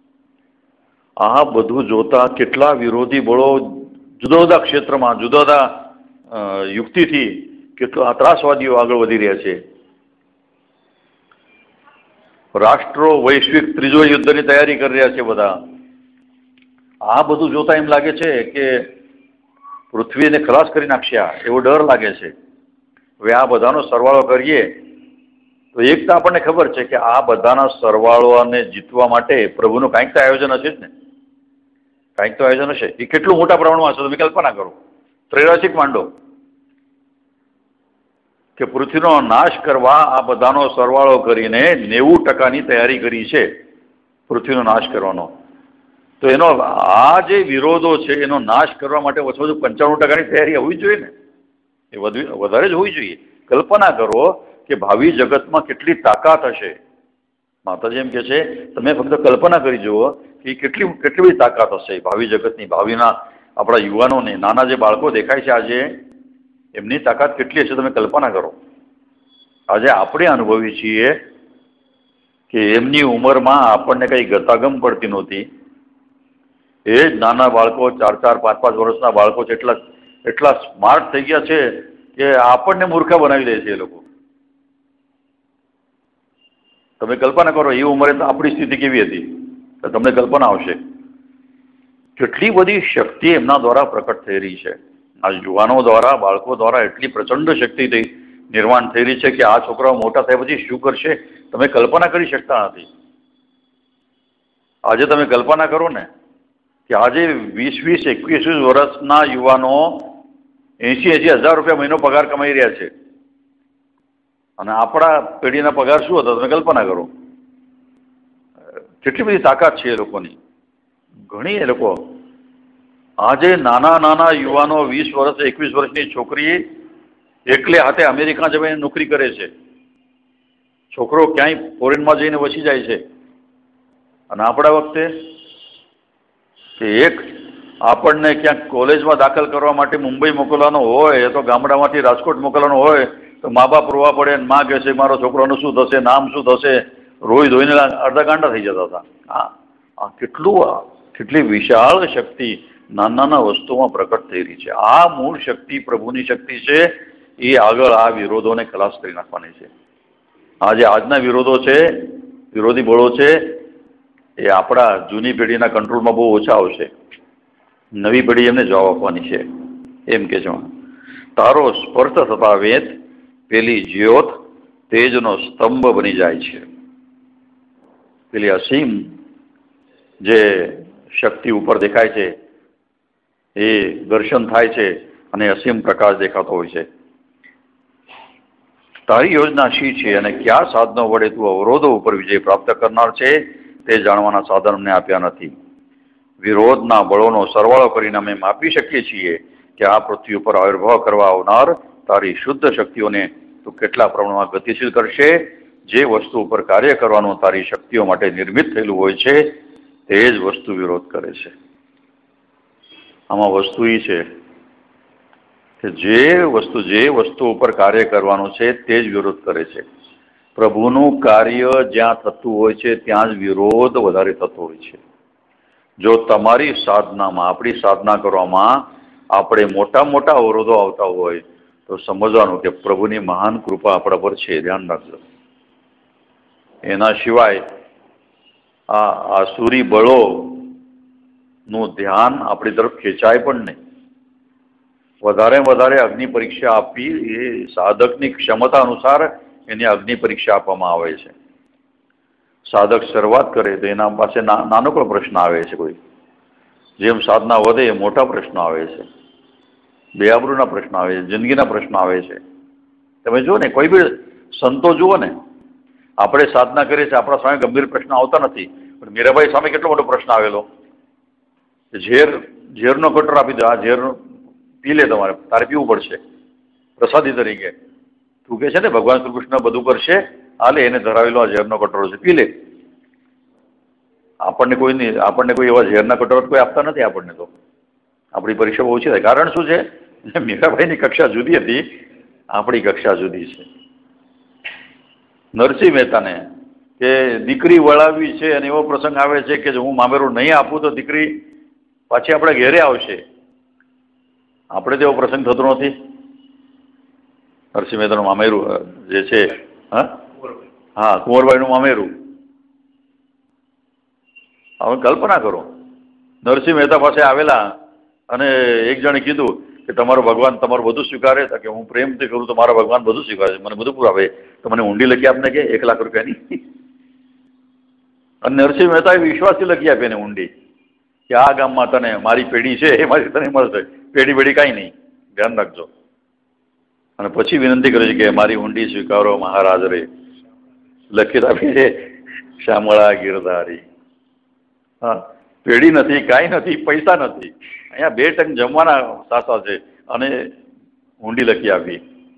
આ બધું જોતા કેટલા વિરોધી બળો જુદા જુદા ક્ષેત્રમાં જુદા જુદા યુક્તિથી કેટલા ત્રાસવાદીઓ આગળ વધી રહ્યા છે. રાષ્ટ્રો વૈશ્વિક 3જા યુદ્ધની તૈયારી કરી રહ્યા છે બધા. આ બધું જોતા એમ લાગે છે કે પૃથ્વીને ખલાસ કરી નાખશે એવો ડર લાગે છે. હવે આ બધાનો સરવાળો કરીએ તો એક તો આપણને ખબર છે કે આ બધાના સરવાળોને જીતવા માટે પ્રભુનું કાંઈક તો આયોજન હશે જ ને. કાંઈક તો આયોજન હશે. એ કેટલું મોટા પ્રમાણમાં હશે તમે કલ્પના કરો. ત્રૈરાશિક માંડો કે પૃથ્વીનો નાશ કરવા આ બધાનો સરવાળો કરીને 90%ની તૈયારી કરી છે પૃથ્વીનો નાશ કરવાનો. તો એનો આ જે વિરોધો છે એનો નાશ કરવા માટે ઓછું 95%ની તૈયારી હોવી જોઈએ ને. એ વધારે જ હોવી જોઈએ. કલ્પના કરો કે ભાવિ જગતમાં કેટલી તાકાત હશે. માતાજી એમ કે છે તમે ફક્ત કલ્પના કરી જુઓ કે કેટલી બધી તાકાત હશે ભાવિ જગતની. ભાવિના આપણા યુવાનોને, નાના જે બાળકો દેખાય છે આજે, એમની તાકાત કેટલી હશે તમે કલ્પના કરો. આજે આપણે અનુભવી છીએ કે એમની ઉંમરમાં આપણને કંઈ ગતાગમ પડતી નહોતી. એ જ નાના બાળકો, 4-4, 5-5 વર્ષના બાળકો છે, એટલા સ્માર્ટ થઈ ગયા છે કે આપણને મૂર્ખા બનાવી દે છે એ લોકો. તમે કલ્પના કરો એ ઉંમરે તો આપણી સ્થિતિ કેવી હતી તો તમને કલ્પના આવશે. કેટલી બધી શક્તિ એમના દ્વારા પ્રકટ થઈ રહી છે. આ યુવાનો દ્વારા, બાળકો દ્વારા એટલી પ્રચંડ શક્તિ નિર્માણ થઈ રહી છે કે આ છોકરાઓ મોટા થયા પછી શું કરશે તમે કલ્પના કરી શકતા નથી. આજે તમે કલ્પના કરો ને કે આજે 20-20, 21 વર્ષના યુવાનો 80-80 હજાર રૂપિયા મહિનો પગાર કમાઈ રહ્યા છે. અને આપણા પેઢીના પગાર શું હતા તમે કલ્પના કરો. કેટલી બધી તાકાત છે એ લોકોની. ઘણી એ લોકો આજે નાના નાના યુવાનો 20 વર્ષ 21 વર્ષની છોકરી એકલે હાથે અમેરિકા જઈને નોકરી કરે છે. છોકરો ક્યાંય ફોરેનમાં જઈને વસી જાય છે. અને આપણા વખતે કે એક આપણને ક્યાંક કોલેજમાં દાખલ કરવા માટે મુંબઈ મોકલવાનો હોય તો ગામડામાંથી રાજકોટ મોકલવાનો હોય તો મા બાપ રોવા પડે અને માં કહે છે મારો છોકરાનું શું થશે, નામ શું થશે, રોઈ ધોઈને અડધા ગાંડા થઈ જતા હતા. કેટલી વિશાળ શક્તિ નાના નાના વસ્તુમાં પ્રકટ થઈ રહી છે. આ મૂળ શક્તિ પ્રભુની શક્તિ છે. એ આગળ આ વિરોધોને ખલાસ કરી નાખવાની છે. આજના વિરોધો છે, વિરોધી બળો છે, એ આપણા જૂની પેઢીના કંટ્રોલમાં બહુ ઓછા આવશે. નવી પેઢી એમને જવાબ આપવાની છે. એમ કે છે તારો સ્પર્શ થતા વેત પેલી જ્યોત તેજનો સ્તંભ બની જાય છે. પેલી અસીમ જે શક્તિ ઉપર દેખાય છે એ દર્શન થાય છે અને અસીમ પ્રકાશ દેખાતો હોય છે. તારી યોજના શી છે અને કયા સાધનો વડે તું અવરોધો ઉપર વિજય પ્રાપ્ત કરનાર છે તે જાણવાના સાધન અમને આપ્યા નથી. વિરોધના બળોનો સરવાળો કરીને અમે માપી શકીએ છીએ કે આ પૃથ્વી ઉપર આવિર્ભાવ કરવા આવનાર તારી શુદ્ધ શક્તિઓને તું કેટલા પ્રમાણમાં ગતિશીલ કરશે. જે વસ્તુ ઉપર કાર્ય કરવાનું તારી શક્તિઓ માટે નિર્મિત થયેલું હોય છે તે જ વસ્તુ વિરોધ કરે છે. આમાં વસ્તુ એ છે કે જે વસ્તુ ઉપર કાર્ય કરવાનું છે તે જ વિરોધ કરે છે. પ્રભુનું કાર્ય જ્યાં થતું હોય છે ત્યાં જ વિરોધ વધારે થતો હોય છે. જો તમારી સાધનામાં, આપણી સાધના કરવામાં આપણે મોટા મોટા અવરોધો આવતા હોય તો સમજવાનું કે પ્રભુની મહાન કૃપા આપણા પર છે. ધ્યાન રાખજો. એના સિવાય આ આસુરી બળોનું ધ્યાન આપણી તરફ ખેંચાય પણ નહીં. વધારે અગ્નિ પરીક્ષા આપવી એ સાધકની ક્ષમતા અનુસાર એની અગ્નિ પરીક્ષા આપવામાં આવે છે. સાધક શરૂઆત કરે તો એના પાસે નાનકડો પ્રશ્ન આવે છે. કોઈ જેમ સાધના વધે મોટા પ્રશ્નો આવે છે, બેઆબરૂના પ્રશ્ન આવે છે, જિંદગીના પ્રશ્નો આવે છે. તમે જુઓ ને, કોઈ બી સંતો જુઓ ને, આપણે સાધના કરીએ છીએ, આપણા સામે ગંભીર પ્રશ્ન આવતા નથી, પણ મીરાબાઈ સામે કેટલો મોટો પ્રશ્ન આવેલો. ઝેરનો કટોરો આપી દો, આ ઝેર પી લે, તારે પીવું પડશે પ્રસાદી તરીકે. તું કે છે ને ભગવાન શ્રી કૃષ્ણ બધું કરશે, હાલે એને ધરાવેલો આ ઝેરનો કટોરો છે, પી લે. આપણને કોઈ એવા ઝેરના કટોરો કોઈ આપતા નથી. આપણને તો આપણી પરીક્ષા ઓછી થાય. કારણ શું છે? મીરાબાઈની કક્ષા જુદી હતી, આપણી કક્ષા જુદી છે. નરસિંહ મહેતાને કે દીકરી વળાવી છે અને એવો પ્રસંગ આવે છે કે હું મામેરું નહીં આપું તો દીકરી પાછી આપણે ઘેરે આવશે. આપણે તો એવો પ્રસંગ થતો નથી. નરસિંહ મહેતાનું મામેરું જે છે, હા, કુંવરબાઈનું મામેરું. હવે કલ્પના કરો, નરસિંહ મહેતા પાસે આવેલા અને એક જણે કીધું કે તમારો ભગવાન તમારું બધું સ્વીકારે કે હું પ્રેમથી કરું તો મારા ભગવાન બધું સ્વીકારે છે, મને બધું પૂરું આપે, તો મને ઊંડી લખી આપને કે 1 લાખ રૂપિયાની. અને નરસિંહ મહેતાએ વિશ્વાસથી લખી આપે ને ઊંડી કે આ ગામમાં તને મારી પેઢી છે એ મારી તને મળશે, પેઢી કાંઈ નહીં, ધ્યાન રાખજો. અને પછી વિનંતી કરે છે કે મારી ઊંડી સ્વીકારો મહારાજ રે. લખી આપી છે શ્યામળા ગિરધારી. હા, પેઢી નથી, કાંઈ નથી, પૈસા નથી, અહીંયા 2 ટંક જમવાના સાસા છે અને ઊંડી લખી આપી.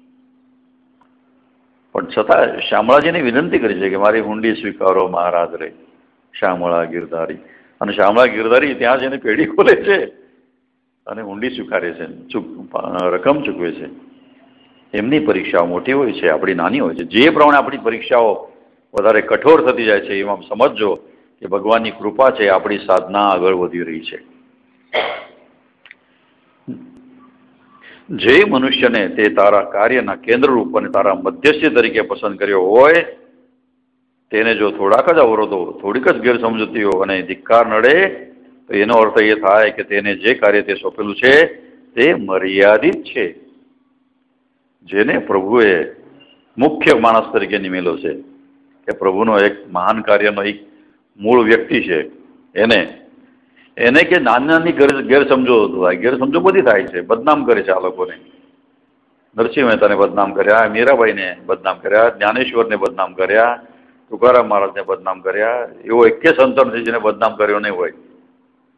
પણ છતાં શ્યામળાજીને વિનંતી કરી છે કે મારી ઊંડી સ્વીકારો મહારાજ રે, શ્યામળા ગિરધારી. અને શ્યામળા ગિરધારી ત્યાં જઈને પેઢી ખોલે છે અને ઊંડી સ્વીકારે છે, રકમ ચૂકવે છે. એમની પરીક્ષાઓ મોટી હોય છે, આપણી નાની હોય છે. જે પ્રમાણે આપણી પરીક્ષાઓ વધારે કઠોર થતી જાય છે એમાં સમજજો કે ભગવાનની કૃપા છે, આપણી સાધના આગળ વધી રહી છે. જે મનુષ્યને તે તારા કાર્યના કેન્દ્રરૂપ અને તારા મધ્યસ્થી તરીકે પસંદ કર્યો હોય તેને જો થોડાક જ અવરોધો, થોડીક જ ગેરસમજૂતીઓ અને ધિક્કાર નડે તો એનો અર્થ એ થાય કે તેને જે કાર્ય તે સોંપેલું છે તે મર્યાદિત છે. જેને પ્રભુએ મુખ્ય માણસ તરીકે નિમેલો છે, કે પ્રભુનો એક મહાન કાર્યનો એક મૂળ વ્યક્તિ છે, એને કે નાની ગેરસમજો થાય. ગેરસમજો બધી થાય છે, બદનામ કરે છે આ લોકોને. નરસિંહ મહેતાને બદનામ કર્યા, મીરાબાઈને બદનામ કર્યા, જ્ઞાનેશ્વરને બદનામ કર્યા, તુકારામ મહારાજને બદનામ કર્યા. એવો એકે સંત નથી જેને બદનામ કર્યો નહીં હોય.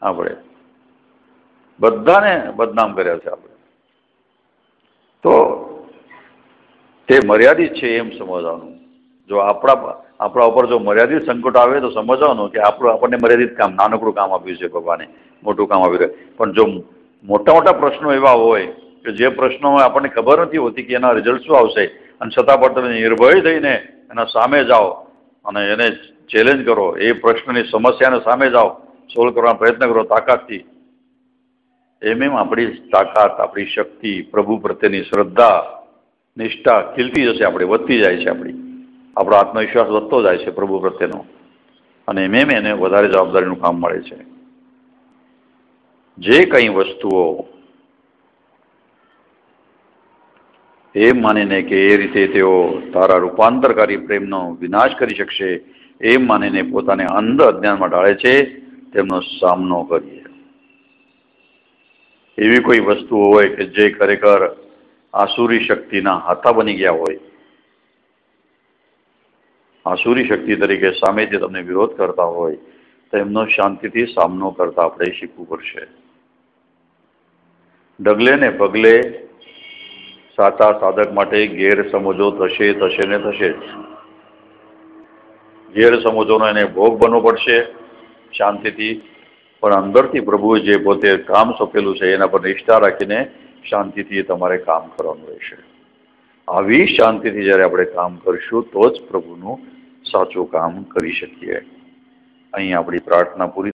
આપણે બધાને બદનામ કર્યા છે આપણે. તો તે મર્યાદિત છે એમ સમજવાનું. જો આપણા ઉપર જો મર્યાદિત સંકટ આવે તો સમજવાનું કે આપણને મર્યાદિત કામ, નાનકડું કામ આપ્યું છે ભગવાને, મોટું કામ આપ્યું. પણ જો મોટા મોટા પ્રશ્નો એવા હોય કે જે પ્રશ્નો આપણને ખબર નથી હોતી કે એના રિઝલ્ટ શું આવશે, અને છતાં પણ તમે નિર્ભય થઈને એના સામે જાઓ અને એને ચેલેન્જ કરો, એ પ્રશ્નની સમસ્યાને સામે જાઓ, સોલ્વ કરવાનો પ્રયત્ન કરો તાકાતથી. એમ આપણી તાકાત, આપણી શક્તિ, પ્રભુ પ્રત્યેની શ્રદ્ધા, નિષ્ઠા ખીલતી જશે, આપણી વધતી જાય છે. આપણો આત્મવિશ્વાસ વધતો જાય છે પ્રભુ પ્રત્યેનો, અને એમ એને વધારે જવાબદારીનું કામ મળે છે. જે કંઈ વસ્તુઓ એમ માનીને કે એ રીતે તેઓ તારા રૂપાંતરકારી પ્રેમનો વિનાશ કરી શકશે, એમ માનીને પોતાને અંધ અજ્ઞાનમાં ઢાળે છે, તેમનો સામનો કરીએ. એવી કોઈ વસ્તુઓ હોય કે જે ખરેખર આસુરી શક્તિના હાથા બની ગયા હોય, આસુરી શક્તિ તરીકે સામેથી તમને વિરોધ કરતા હોય, તો એમનો શાંતિથી સામનો કરતા આપણે શીખવું પડશે. ડગલે ને પગલે સાચા સાધક માટે ગેરસમજો થશે ને થશે જ. ગેરસમજોનો એને ભોગ બનવો પડશે શાંતિથી, પણ અંદરથી પ્રભુએ જે પોતે કામ સોંપેલું છે એના પર નિષ્ઠા રાખીને શાંતિથી તમારે કામ કરવાનું રહેશે. આવી શાંતિથી જ્યારે આપણે કામ કરીશું તો જ પ્રભુનું સાચું કામ કરી શકીએ. અહીં આપણી પ્રાર્થના પૂરી